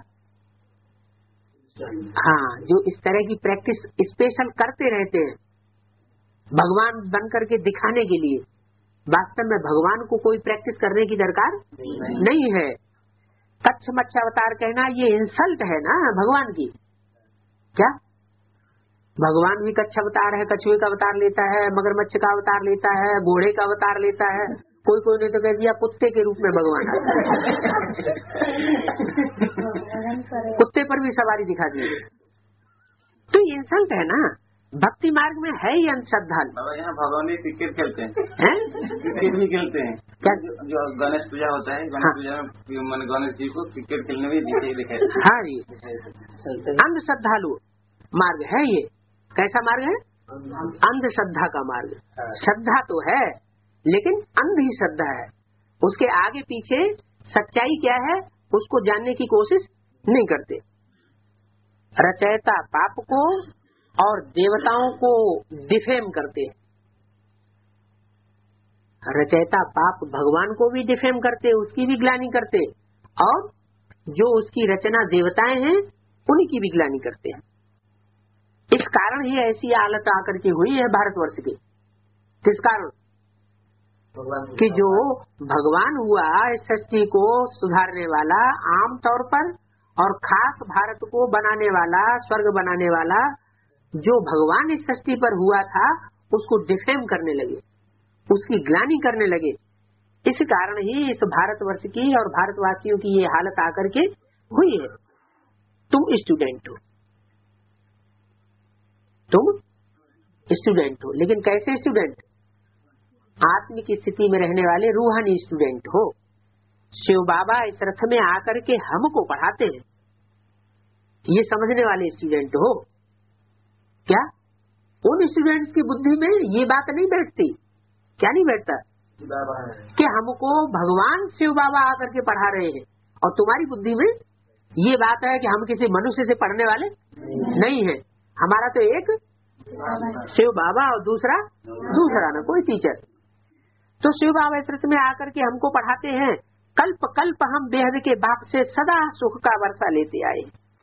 हाँ, जो इस तरह की प्रैक्टिस स्पेशल करते रहते हैं भगवान बन करके दिखाने के लिए। वास्तव में भगवान को कोई प्रैक्टिस करने की दरकार नहीं है। कच्छ मत्स्य अवतार कहना ये इंसल्ट है ना भगवान की। क्या भगवान भी कच्छ अवतार है, कछुए का अवतार लेता है, मगरमच्छ का अवतार लेता है, घोड़े का अवतार लेता है, कोई ने तो कह दिया कुत्ते के रूप में भगवान आता है। कुत्ते पर भी सवारी दिखा दी। तो ये इंसल्ट है ना, भक्ति मार्ग में है ही अंधश्रद्धा। यहाँ भगवान भी क्रिकेट खेलते हैं, क्रिकेट भी खेलते हैं। क्या जो गणेश पूजा होता है, गणेश पूजा में मन गणेश जी को क्रिकेट खेलने में दिखे। हाँ जी, अंधश्रद्धालु मार्ग है ये। कैसा मार्ग है? अंधश्रद्धा का मार्ग। श्रद्धा तो है लेकिन अंधी श्रद्धा है, उसके आगे पीछे सच्चाई क्या है उसको जानने की कोशिश नहीं करते। रचयिता पाप को और देवताओं को डिफेम करते। रचयिता पाप भगवान को भी डिफेम करते, उसकी भी ग्लानि करते, और जो उसकी रचना देवताएं हैं उन्हीं की भी ग्लानि करते हैं। इस कारण ही ऐसी हालत आकर के हुई है भारतवर्ष की। किस कारण? कि जो भगवान हुआ इस सृष्टि को सुधारने वाला आम तौर पर, और खास भारत को बनाने वाला, स्वर्ग बनाने वाला, जो भगवान इस सृष्टि पर हुआ था उसको डिफेम करने लगे, उसकी ग्लानि करने लगे। इस कारण ही इस भारतवर्ष की और भारतवासियों की ये हालत आकर के हुई है। तुम स्टूडेंट हो, तुम स्टूडेंट हो, लेकिन कैसे स्टूडेंट? आत्मिक स्थिति में रहने वाले रूहानी स्टूडेंट हो। शिव बाबा इस रथ में आकर के हमको पढ़ाते हैं, ये समझने वाले स्टूडेंट हो। क्या उन स्टूडेंट्स की बुद्धि में ये बात नहीं बैठती? क्या नहीं बैठता कि हमको भगवान शिव बाबा आकर के पढ़ा रहे हैं, और तुम्हारी बुद्धि में ये बात है कि हम किसी मनुष्य से पढ़ने वाले नहीं है, हमारा तो एक शिव बाबा और दूसरा ना कोई टीचर। तो शिव बाबा इस रथ में आकर के हमको पढ़ाते हैं, कल्प कल्प हम बेहद के बाप से सदा सुख का वर्षा लेते आए।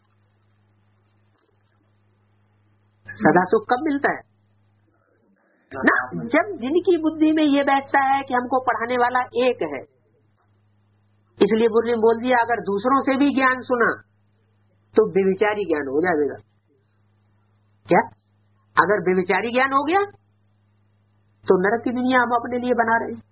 सदा सुख कब मिलता है ना? जब जिनकी बुद्धि में ये बैठता है कि हमको पढ़ाने वाला एक है। इसलिए बुर्री बोल दिया, अगर दूसरों से भी ज्ञान सुना तो बेविचारी ज्ञान हो जाएगा। क्या? अगर बेविचारी ज्ञान हो गया तो नरक की दुनिया हम अपने लिए बना रहे।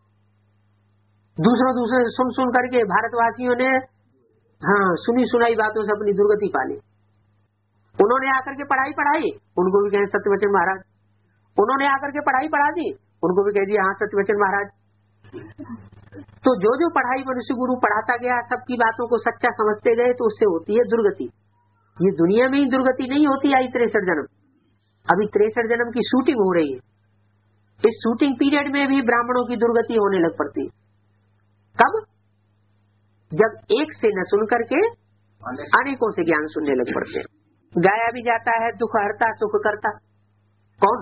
दूसरे सुन करके भारतवासियों ने सुनी सुनाई बातों से अपनी दुर्गति पाली। उन्होंने आकर के पढ़ाई, उनको भी कहे सत्यवचन महाराज। उन्होंने आकर के पढ़ा दी, उनको भी कह दिया हाँ सत्यवचन महाराज। तो जो पढ़ाई मनुष्य गुरु पढ़ाता गया, सबकी बातों को सच्चा समझते गए, तो उससे होती है दुर्गति। ये दुनिया में ही दुर्गति नहीं होती आई 63 जन्म। अभी 63 जन्म की शूटिंग हो रही है। इस शूटिंग पीरियड में भी ब्राह्मणों की दुर्गति होने लग पड़ती। कब? जब एक से न सुन करके अनेकों से ज्ञान सुनने लग पड़ते। गाया भी जाता है दुख हरता सुख करता। कौन?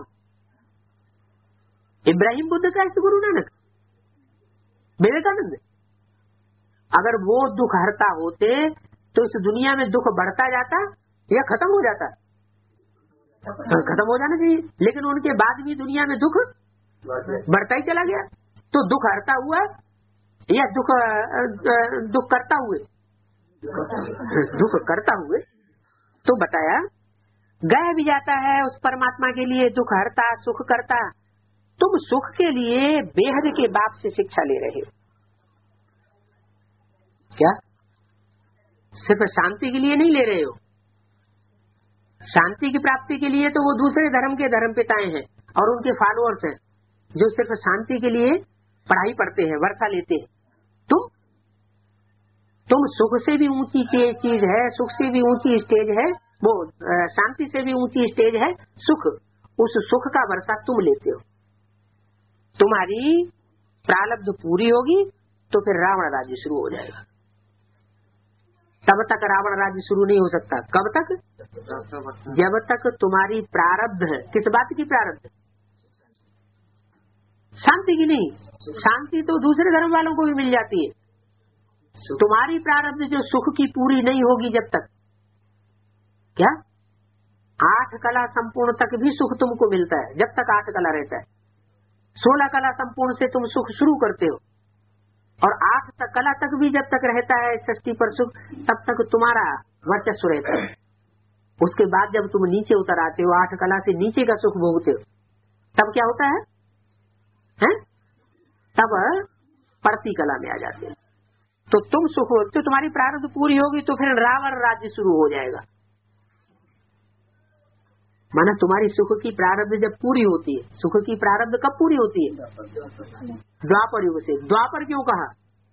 इब्राहिम बुद्ध का गुरु नानक, विवेकानंद। अगर वो दुख हरता होते तो इस दुनिया में दुख बढ़ता जाता या खत्म हो जाता? खत्म हो जाना चाहिए, लेकिन उनके बाद भी दुनिया में दुख बढ़ता ही चला गया। तो दुख हरता हुआ या दुख करता हुए? दुख करता हुए। तो बताया गाया भी जाता है उस परमात्मा के लिए दुख हरता सुख करता। तुम सुख के लिए बेहद के बाप से शिक्षा ले रहे हो। क्या? सिर्फ शांति के लिए नहीं ले रहे हो। शांति की प्राप्ति के लिए तो वो दूसरे धर्म के धर्मपिताएं हैं और उनके फॉलोअर्स हैं, जो सिर्फ शांति के लिए पढ़ाई पढ़ते हैं, वर्षा लेते हैं। तुम सुख से भी ऊंची चीज है, सुख से भी ऊंची स्टेज है वो, शांति से भी ऊंची स्टेज है सुख। उस सुख का वर्षा तुम लेते हो। तुम्हारी प्रारब्ध पूरी होगी तो फिर रावण राज्य शुरू हो जाएगा। तब तक रावण राज्य शुरू नहीं हो सकता। कब तक? जब तक तुम्हारी प्रारब्ध है। किस बात की प्रारब्ध? शांति की नहीं। शांति तो दूसरे धर्म वालों को भी मिल जाती है। तुम्हारी प्रारब्ध जो सुख की पूरी नहीं होगी जब तक। क्या? 8 कला संपूर्ण तक भी सुख तुमको मिलता है जब तक 8 कला रहता है। 16 कला संपूर्ण से तुम सुख शुरू करते हो, और 8 कला तक भी जब तक रहता है सृष्टि पर सुख, तब तक तुम्हारा वर्चस्व रहता है। उसके बाद जब तुम नीचे उतर आते हो, 8 कला से नीचे का सुख भोगते हो, तब क्या होता है? तब पड़ती कला में आ जाते हो। तो तुम सुख तो तुम्हारी प्रारब्ध पूरी होगी तो फिर रावण राज्य शुरू हो जाएगा। माना तुम्हारी सुख की प्रारब्ध जब पूरी होती है, सुख की प्रारब्ध कब पूरी होती है? द्वापर युग से। द्वापर क्यों कहा?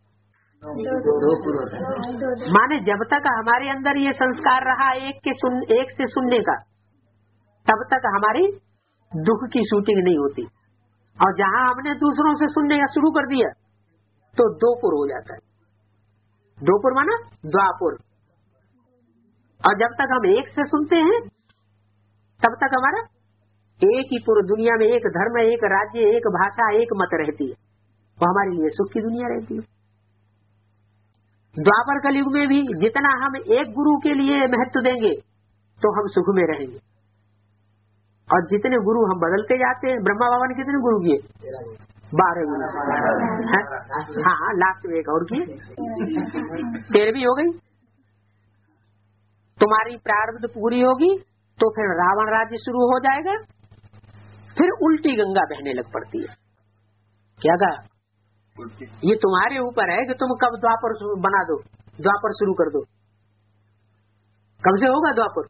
माने जब तक हमारे अंदर ये संस्कार रहा एक से सुनने का, तब तक हमारी दुख की शूटिंग नहीं होती। और जहाँ हमने दूसरों से सुनने का शुरू कर दिया तो दोपुर हो जाता है। दोपुर माना द्वापुर। और जब तक हम एक से सुनते हैं तब तक हमारा एक ही पूरी दुनिया में एक धर्म, एक राज्य, एक भाषा, एक मत रहती है। वो हमारे लिए सुख की दुनिया रहती है। द्वापर कलयुग में भी जितना हम एक गुरु के लिए महत्व देंगे तो हम सुख में रहेंगे। और जितने गुरु हम बदलते जाते हैं, ब्रह्मा बाबा ने कितने गुरु किए? 12 गुरु। हाँ, लास्ट में एक और किए, 13वीं हो गई। तुम्हारी प्रारब्ध पूरी होगी तो फिर रावण राज्य शुरू हो जाएगा। फिर उल्टी गंगा बहने लग पड़ती है। क्या कहा? ये तुम्हारे ऊपर है कि तुम कब द्वापर बना दो, द्वापर शुरू कर दो। कब से होगा द्वापर?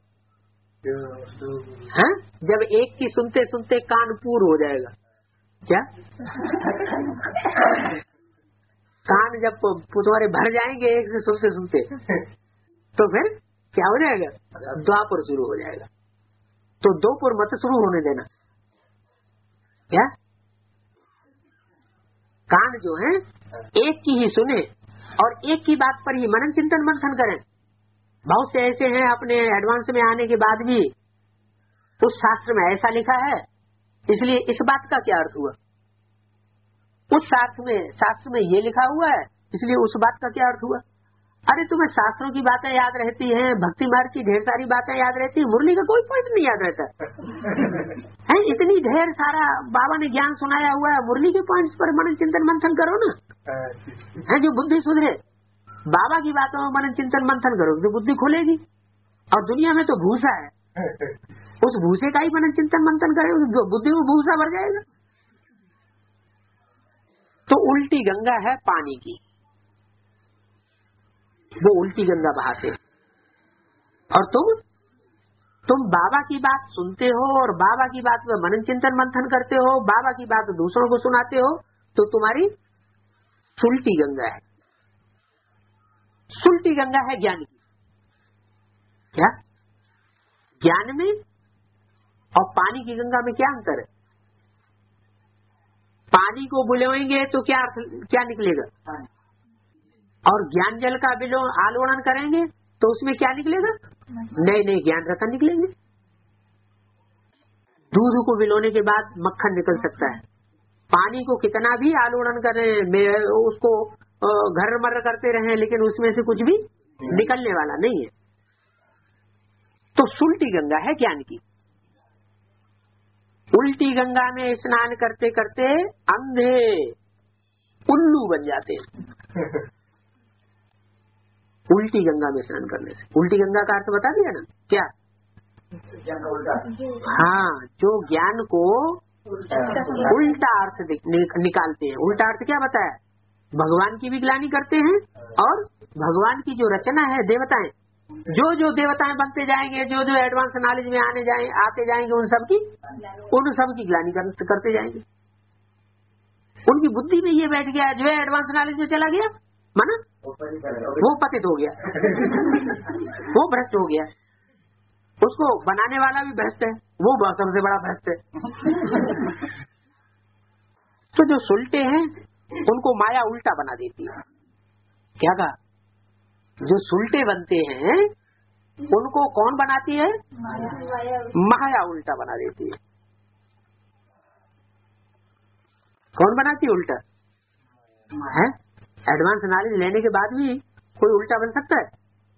हाँ, जब एक की सुनते सुनते कान पूर हो जाएगा। क्या? कान जब तुम्हारे भर जाएंगे एक से सुनते सुनते, तो फिर क्या हो जाएगा? द्वापर शुरू हो जाएगा। तो दोपुर मत शुरू होने देना। क्या? कान जो है एक की ही सुने और एक की बात पर ही मनन चिंतन मंथन करें। बहुत से ऐसे हैं अपने एडवांस में आने के बाद भी उस शास्त्र में ऐसा लिखा है, इसलिए इस बात का क्या अर्थ हुआ? उस शास्त्र में ये लिखा हुआ है, इसलिए उस बात का क्या अर्थ हुआ? अरे तुम्हें शास्त्रों की बातें याद रहती हैं, भक्ति मार्ग की ढेर सारी बातें याद रहती है, मुरली का कोई पॉइंट नहीं याद रहता है। इतनी ढेर सारा बाबा ने ज्ञान सुनाया हुआ है, मुरली के पॉइंट्स पर मनन चिंतन मंथन करो ना। है जो बुद्धि सुधरे, बाबा की बातों में मनन चिंतन मंथन करो तो बुद्धि खुलेगी। और दुनिया में तो भूसा है, उस भूसे का ही मनन चिंतन मंथन करे, बुद्धि में भूसा भर जाएगा। तो उल्टी गंगा है पानी की, वो उल्टी गंगा बहाते। और तुम बाबा की बात सुनते हो और बाबा की बात में मनन चिंतन मंथन करते हो, बाबा की बात दूसरों को सुनाते हो, तो तुम्हारी सुलटी गंगा है। सुलटी गंगा है ज्ञान की। क्या? ज्ञान में और पानी की गंगा में क्या अंतर है? पानी को बुलोएंगे तो क्या निकलेगा? और ज्ञान जल का आलोड़न करेंगे तो उसमें क्या निकलेगा? नए नए ज्ञान रतन निकलेंगे। दूध को बिलोने के बाद मक्खन निकल सकता है, पानी को कितना भी आलोड़न करें, उसको घर मर करते रहें, लेकिन उसमें से कुछ भी निकलने वाला नहीं है। तो सुलटी गंगा है ज्ञान की। उल्टी गंगा में स्नान करते करते अंधे उल्लू बन जाते हैं। उल्टी गंगा में स्नान करने से। उल्टी गंगा का अर्थ बता दिया ना? क्या? हाँ, जो ज्ञान को उल्टा अर्थ निकालते हैं। उल्टा अर्थ क्या बताया? भगवान की भी ग्लानि करते हैं और भगवान की जो रचना है, देवताएं, जो देवताएं बनते जाएंगे, जो एडवांस नॉलेज में आते जाएंगे, उन सब की ग्लानि करते जाएंगे। उनकी बुद्धि में ये बैठ गया, जो एडवांस नॉलेज में चला गया, माना वो पतित हो गया, वो भ्रष्ट हो गया। उसको बनाने वाला भी भ्रष्ट है, वो सबसे बड़ा भ्रष्ट है। तो जो सुलटे हैं उनको माया उल्टा बना देती है। क्या कहा? जो सुलटे बनते हैं उनको कौन बनाती है? माया उल्टा बना देती है। कौन बनाती है उल्टा? है? एडवांस नॉलेज लेने के बाद भी कोई उल्टा बन सकता है?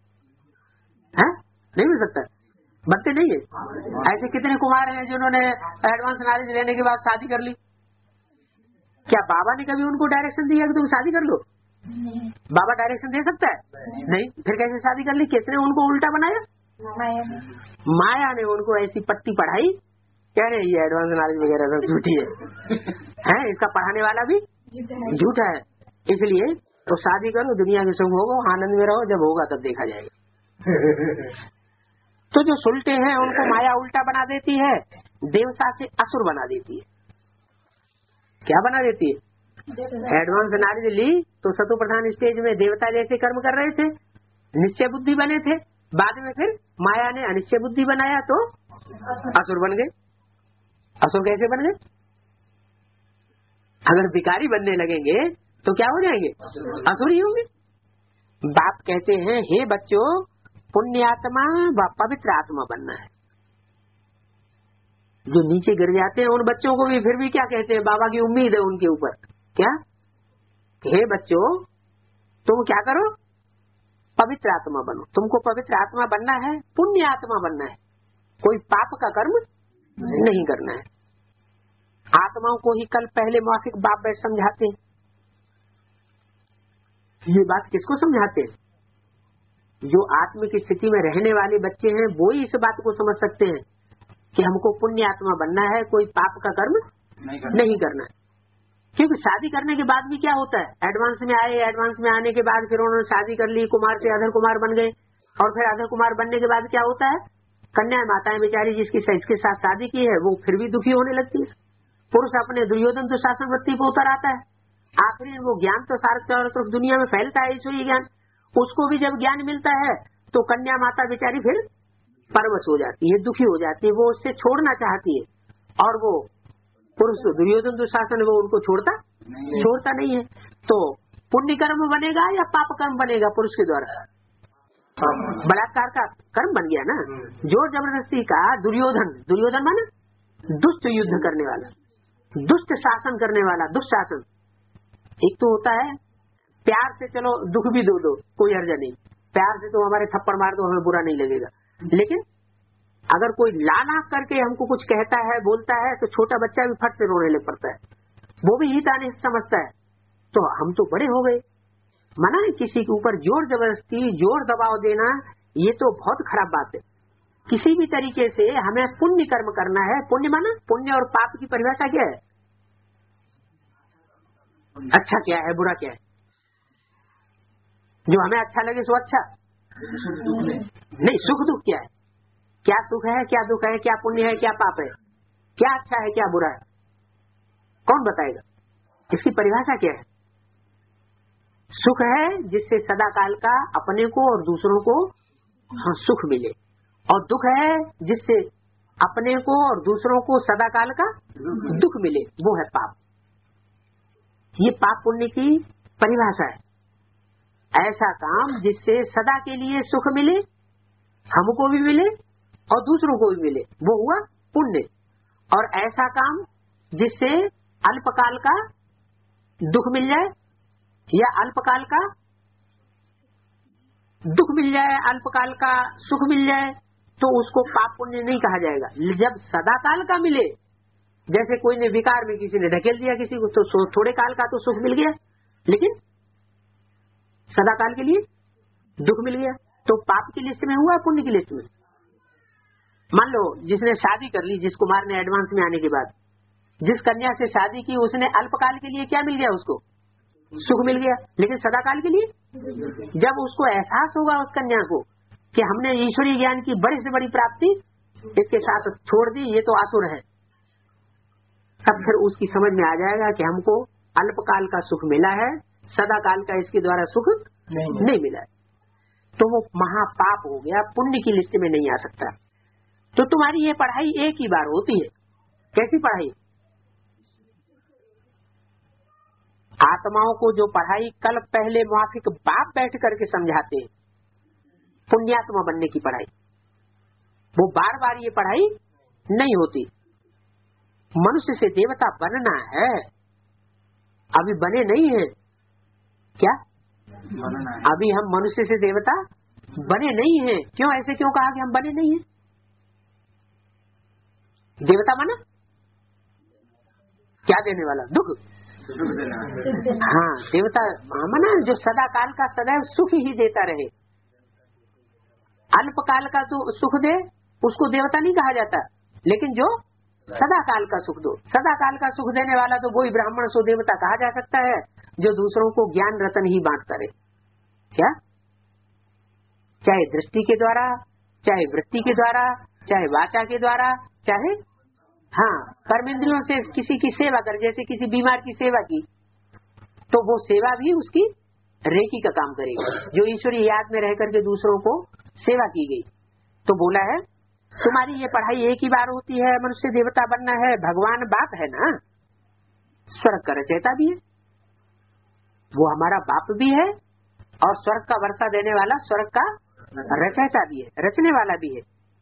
नहीं बन सकता। बनते नहीं है। ऐसे कितने कुमार हैं जिन्होंने एडवांस नॉलेज लेने के बाद शादी कर ली? क्या बाबा ने कभी उनको डायरेक्शन दिया कि तुम शादी कर लो? बाबा डायरेक्शन दे सकता है? नहीं। फिर कैसे शादी कर ली? किसने उनको उल्टा बनाया? माया ने उनको ऐसी पट्टी पढ़ाई, कह रहे ये एडवांस नॉलेज वगैरह सब झूठी है, इसका पढ़ाने वाला भी झूठा है, इसलिए तो शादी करो, दुनिया में सुख होगा, आनंद में रहो, जब होगा तब देखा जाएगा। तो जो सुलटे हैं उनको माया उल्टा बना देती है, देवता से असुर बना देती है। क्या बना देती है? एडवांस नॉलेज ली तो सतु प्रधान स्टेज में देवता जैसे कर्म कर रहे थे, निश्चय बुद्धि बने थे, बाद में फिर माया ने अनिश्चय बुद्धि बनाया तो असुर बन गए। असुर कैसे बन गए? अगर भिखारी बनने लगेंगे तो क्या हो जाएंगे? असुर ही होंगे। बाप कहते हैं, हे बच्चों, पुण्यात्मा व पवित्र आत्मा बनना है। जो नीचे गिर जाते हैं उन बच्चों को भी फिर भी क्या कहते हैं? बाबा की उम्मीद है उनके ऊपर, क्या? हे बच्चों, तुम क्या करो? पवित्र आत्मा बनो। तुमको पवित्र आत्मा बनना है, पुण्य आत्मा बनना है, कोई पाप का कर्म नहीं करना है। आत्माओं को ही कल पहले मौखिक बाप बैठ समझाते हैं। ये बात किसको समझाते हैं? जो आत्मिक स्थिति में रहने वाले बच्चे हैं वो ही इस बात को समझ सकते हैं कि हमको पुण्य आत्मा बनना है, कोई पाप का कर्म नहीं करना है। क्योंकि शादी करने के बाद भी क्या होता है? एडवांस में आए, एडवांस में आने के बाद फिर उन्होंने शादी कर ली, कुमार से अधर कुमार बन गए, और फिर अधर कुमार बनने के बाद क्या होता है? कन्या माताएं बेचारी जिसके साथ शादी की है वो फिर भी दुखी होने लगती है। पुरुष अपने दुर्योधन दुशासन वृत्ति पे उतर आता है। आखिरी वो ज्ञान तो सारे चारों तरफ दुनिया में फैलता है, ईश्वरीय ज्ञान। उसको भी जब ज्ञान मिलता है तो कन्या माता बेचारी फिर परवश हो जाती है, दुखी हो जाती है, वो उससे छोड़ना चाहती है, और वो पुरुष दुर्योधन दुशासन वो उनको छोड़ता नहीं है। तो पुण्य कर्म बनेगा या पाप कर्म बनेगा? पुरुष के द्वारा बलात्कार का कर्म बन गया ना, जोर जबरदस्ती का। दुर्योधन माने दुष्ट युद्ध करने वाला, दुष्ट शासन करने वाला, दुष्शासन। एक तो होता है प्यार से चलो दुख भी दो, कोई हर्ज नहीं, प्यार से तो हमारे थप्पड़ मार दो, हमें बुरा नहीं लगेगा। लेकिन अगर कोई लाना करके हमको कुछ कहता है, बोलता है, तो छोटा बच्चा भी फट से रोने लग पड़ता है, वो भी हित आने समझता है। तो हम तो बड़े हो गए। मना है किसी के ऊपर जोर जबरदस्ती, जोर दबाव देना, ये तो बहुत खराब बात है। किसी भी तरीके से हमें पुण्य कर्म करना है। पुण्य माना, पुण्य और पाप की परिभाषा क्या है? अच्छा क्या है, बुरा क्या है? जो हमें अच्छा लगे सो अच्छा नहीं। सुख दुख क्या है? क्या सुख है, क्या दुख है, क्या पुण्य है, क्या पाप है, क्या अच्छा है, क्या बुरा है? कौन बताएगा? इसकी परिभाषा क्या है? सुख है जिससे सदा काल का अपने को और दूसरों को सुख मिले, और दुख है जिससे अपने को और दूसरों को सदा काल का दुख मिले, वो है पाप। ये पाप पुण्य की परिभाषा है। ऐसा काम जिससे सदा के लिए सुख मिले, हमको भी मिले और दूसरों को भी मिले, वो हुआ पुण्य। और ऐसा काम जिससे अल्पकाल का दुख मिल जाए या अल्पकाल का दुख मिल जाए, अल्पकाल का सुख मिल जाए, तो उसको पाप पुण्य नहीं कहा जाएगा। जब सदा काल का मिले, जैसे कोई ने विकार में किसी ने ढकेल दिया किसी को, तो थोड़े काल का तो सुख मिल गया, लेकिन सदा काल के लिए दुख मिल गया, तो पाप की लिस्ट में हुआ, पुण्य की लिस्ट में। मान लो जिसने शादी कर ली, जिस कुमार ने एडवांस में आने के बाद जिस कन्या से शादी की, उसने अल्पकाल के लिए क्या मिल गया? उसको सुख मिल गया, लेकिन सदा काल के लिए जब उसको एहसास होगा उस कन्या को कि हमने ईश्वरीय ज्ञान की बड़ी से बड़ी प्राप्ति इसके साथ छोड़ दी, ये तो आसुर है, तब फिर उसकी समझ में आ जाएगा कि हमको अल्पकाल का सुख मिला है, सदा काल का इसके द्वारा सुख नहीं मिला है, तो वो महापाप हो गया, पुण्य की लिस्ट में नहीं आ सकता। तो तुम्हारी ये पढ़ाई एक ही बार होती है। कैसी पढ़ाई? आत्माओं को जो पढ़ाई कल पहले मौखिक बाप बैठ करके समझाते हैं, पुण्यात्मा बनने की पढ़ाई, वो बार बार ये पढ़ाई नहीं होती। मनुष्य से देवता बनना है, अभी बने नहीं है क्या? अभी हम मनुष्य से देवता बने नहीं हैं। क्यों? ऐसे क्यों कहा कि हम बने नहीं हैं? देवता माना क्या देने वाला? दुख। हाँ, देवता माना जो सदा काल का सदैव सुख ही देता रहे। अल्पकाल का तो सुख दे उसको देवता नहीं कहा जाता, लेकिन जो सदा काल का सुख दो, सदा काल का सुख देने वाला तो वही ब्राह्मण सो देवता कहा जा सकता है जो दूसरों को ज्ञान रतन ही बांटता रहे। क्या, चाहे दृष्टि के द्वारा, चाहे वृत्ति के द्वारा, चाहे वाचा के द्वारा, चाहे कर्मेंद्रियों से किसी की सेवा कर, जैसे किसी बीमार की सेवा की तो वो सेवा भी उसकी रेकी का काम करेगी, जो ईश्वरीय याद में रह करके दूसरों को सेवा की गई। तो बोला है तुम्हारी ये पढ़ाई एक ही बार होती है, मनुष्य देवता बनना है, भगवान बाप है ना, स्वर्ग का रचयिता भी है, वो हमारा बाप भी है और स्वर्ग का वर्षा देने वाला स्वर्ग का रचयिता भी है, रचने वाला भी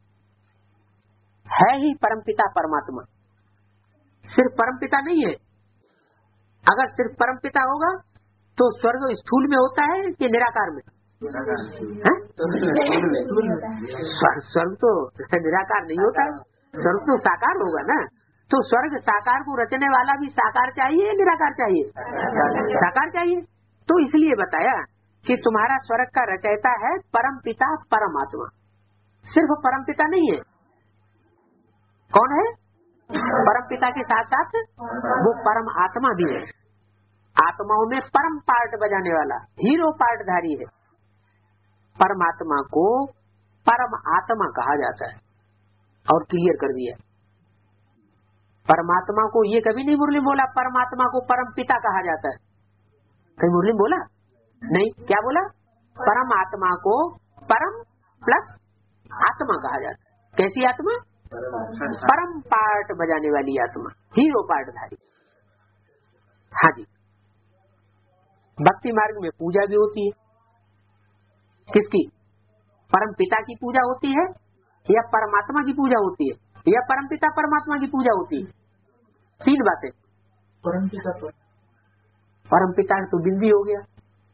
है ही परमपिता परमात्मा। सिर्फ परमपिता नहीं है, अगर सिर्फ परमपिता होगा तो स्वर्ग स्थूल में होता है कि निराकार में? स्वर्ग तो निराकार नहीं होता है, स्वर्ग तो साकार होगा ना। तो स्वर्ग साकार को रचने वाला भी साकार चाहिए, निराकार चाहिए? साकार चाहिए। तो इसलिए बताया कि तुम्हारा स्वर्ग का रचयिता है परमपिता परमात्मा। सिर्फ परमपिता नहीं है, कौन है? परमपिता के साथ साथ वो परम आत्मा भी है, आत्माओं में परम पार्ट बजाने वाला हीरो पार्ट धारी है। परमात्मा को परम आत्मा कहा जाता है और क्लियर कर दिया। परमात्मा को ये कभी नहीं मुरली बोला परमात्मा को परम पिता कहा जाता है, कहीं मुरली बोला नहीं? क्या बोला? परमात्मा को परम प्लस आत्मा कहा जाता है। कैसी आत्मा? परम पार्ट बजाने वाली आत्मा, हीरो पार्ट धारी। हाँ जी, भक्ति मार्ग में पूजा भी होती है, किसकी? परम पिता की पूजा होती है या परमात्मा की पूजा होती है या परम पिता परमात्मा की पूजा होती है? तीन बातें। परम पिता तो बिंदी हो गया,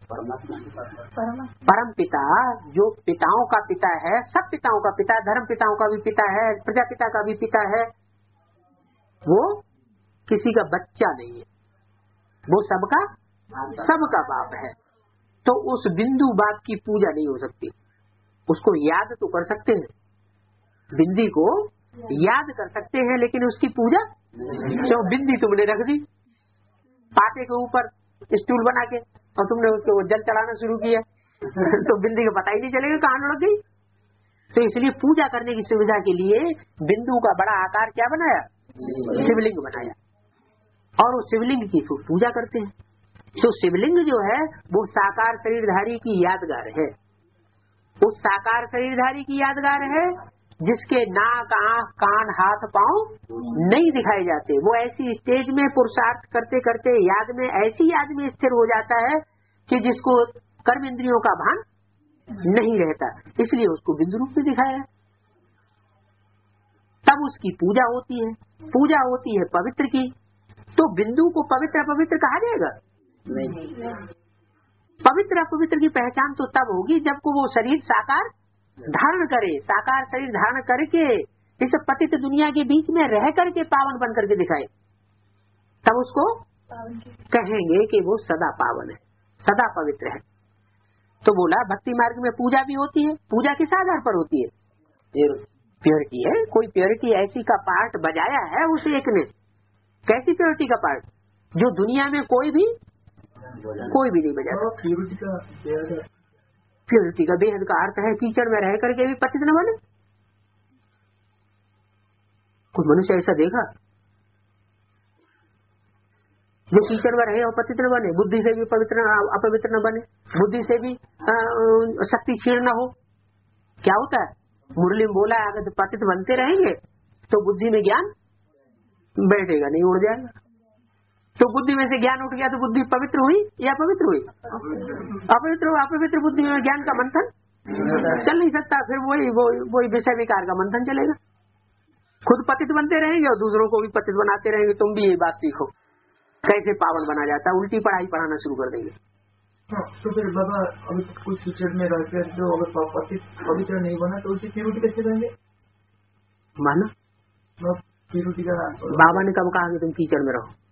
परम पिता जो पिताओं का पिता है, सब पिताओं का पिता, धर्म पिताओं का भी पिता है, प्रजापिता का भी पिता है, वो किसी का बच्चा नहीं है, वो सबका बाप है। तो उस बिंदु बाप की पूजा नहीं हो सकती। उसको याद तो कर सकते हैं, बिंदी को याद कर सकते हैं, लेकिन उसकी पूजा क्यों? बिंदी तुमने रख दी पाटे के ऊपर स्टूल बना के और तुमने उसको जल चढ़ाना शुरू किया तो बिंदी को पता ही नहीं चलेगा कहाँ लुढ़क गई। तो इसलिए पूजा करने की सुविधा के लिए बिंदु का बड़ा आकार क्या बनाया? शिवलिंग बनाया, और उस शिवलिंग की पूजा करते हैं। तो शिवलिंग जो है वो साकार शरीरधारी की यादगार है, उस साकार शरीरधारी की यादगार है जिसके नाक आँख कान हाथ पांव नहीं दिखाए जाते। वो ऐसी स्टेज में पुरुषार्थ करते करते याद में ऐसी याद में स्थिर हो जाता है कि जिसको कर्म इंद्रियों का भान नहीं रहता, इसलिए उसको बिंदु रूप में दिखाया। तब उसकी पूजा होती है, पूजा होती है पवित्र की। तो बिंदु को पवित्र अपवित्र कहा जाएगा? नहीं। पवित्र अपवित्र की पहचान तो तब होगी जब को वो शरीर साकार धारण करे, साकार शरीर धारण करके इस पतित दुनिया के बीच में रह करके पावन बन करके दिखाए, तब उसको कहेंगे कि वो सदा पावन है, सदा पवित्र है। तो बोला भक्ति मार्ग में पूजा भी होती है। पूजा किस आधार पर होती है? प्योरिटी है। कोई प्योरिटी ऐसी का पार्ट बजाया है उस एक ने। कैसी प्योरिटी का पार्ट? जो दुनिया में कोई भी नहीं बजाता। प्योरिटी का बेहद का अर्थ है कीचड़ में रह करके भी पतित न बने। कोई मनुष्य ऐसा देखा जो कीचड़ में रहे और पतित न बने? बुद्धि से भी पवित्र अपवित्र न बने, बुद्धि से भी शक्ति क्षीण न हो। क्या होता है? मुरली में बोला अगर पतित बनते रहेंगे तो बुद्धि में ज्ञान बैठेगा नहीं, उड़ जाएगा। तो बुद्धि में से ज्ञान उठ गया तो बुद्धि पवित्र हुई या अपवित्र हुई? अपवित्र। अपवित्र बुद्धि में ज्ञान का मंथन चल नहीं सकता, फिर वही विषय विकार का मंथन चलेगा। खुद पतित बनते रहेंगे और दूसरों को भी पतित बनाते रहेंगे। तुम भी यही बात सीखो कैसे पावन बना जाता है, उल्टी पढ़ाई पढ़ाना शुरू कर देंगे। तो फिर बाबा अभी कुछ कीचड़ में रहकर जो अगर पवित्र नहीं बना तो उसी प्योरिटी कैसे रहेंगे? माना प्योरिटी का बाबा ने कब कहा कि तुम कीचड़ में रहो?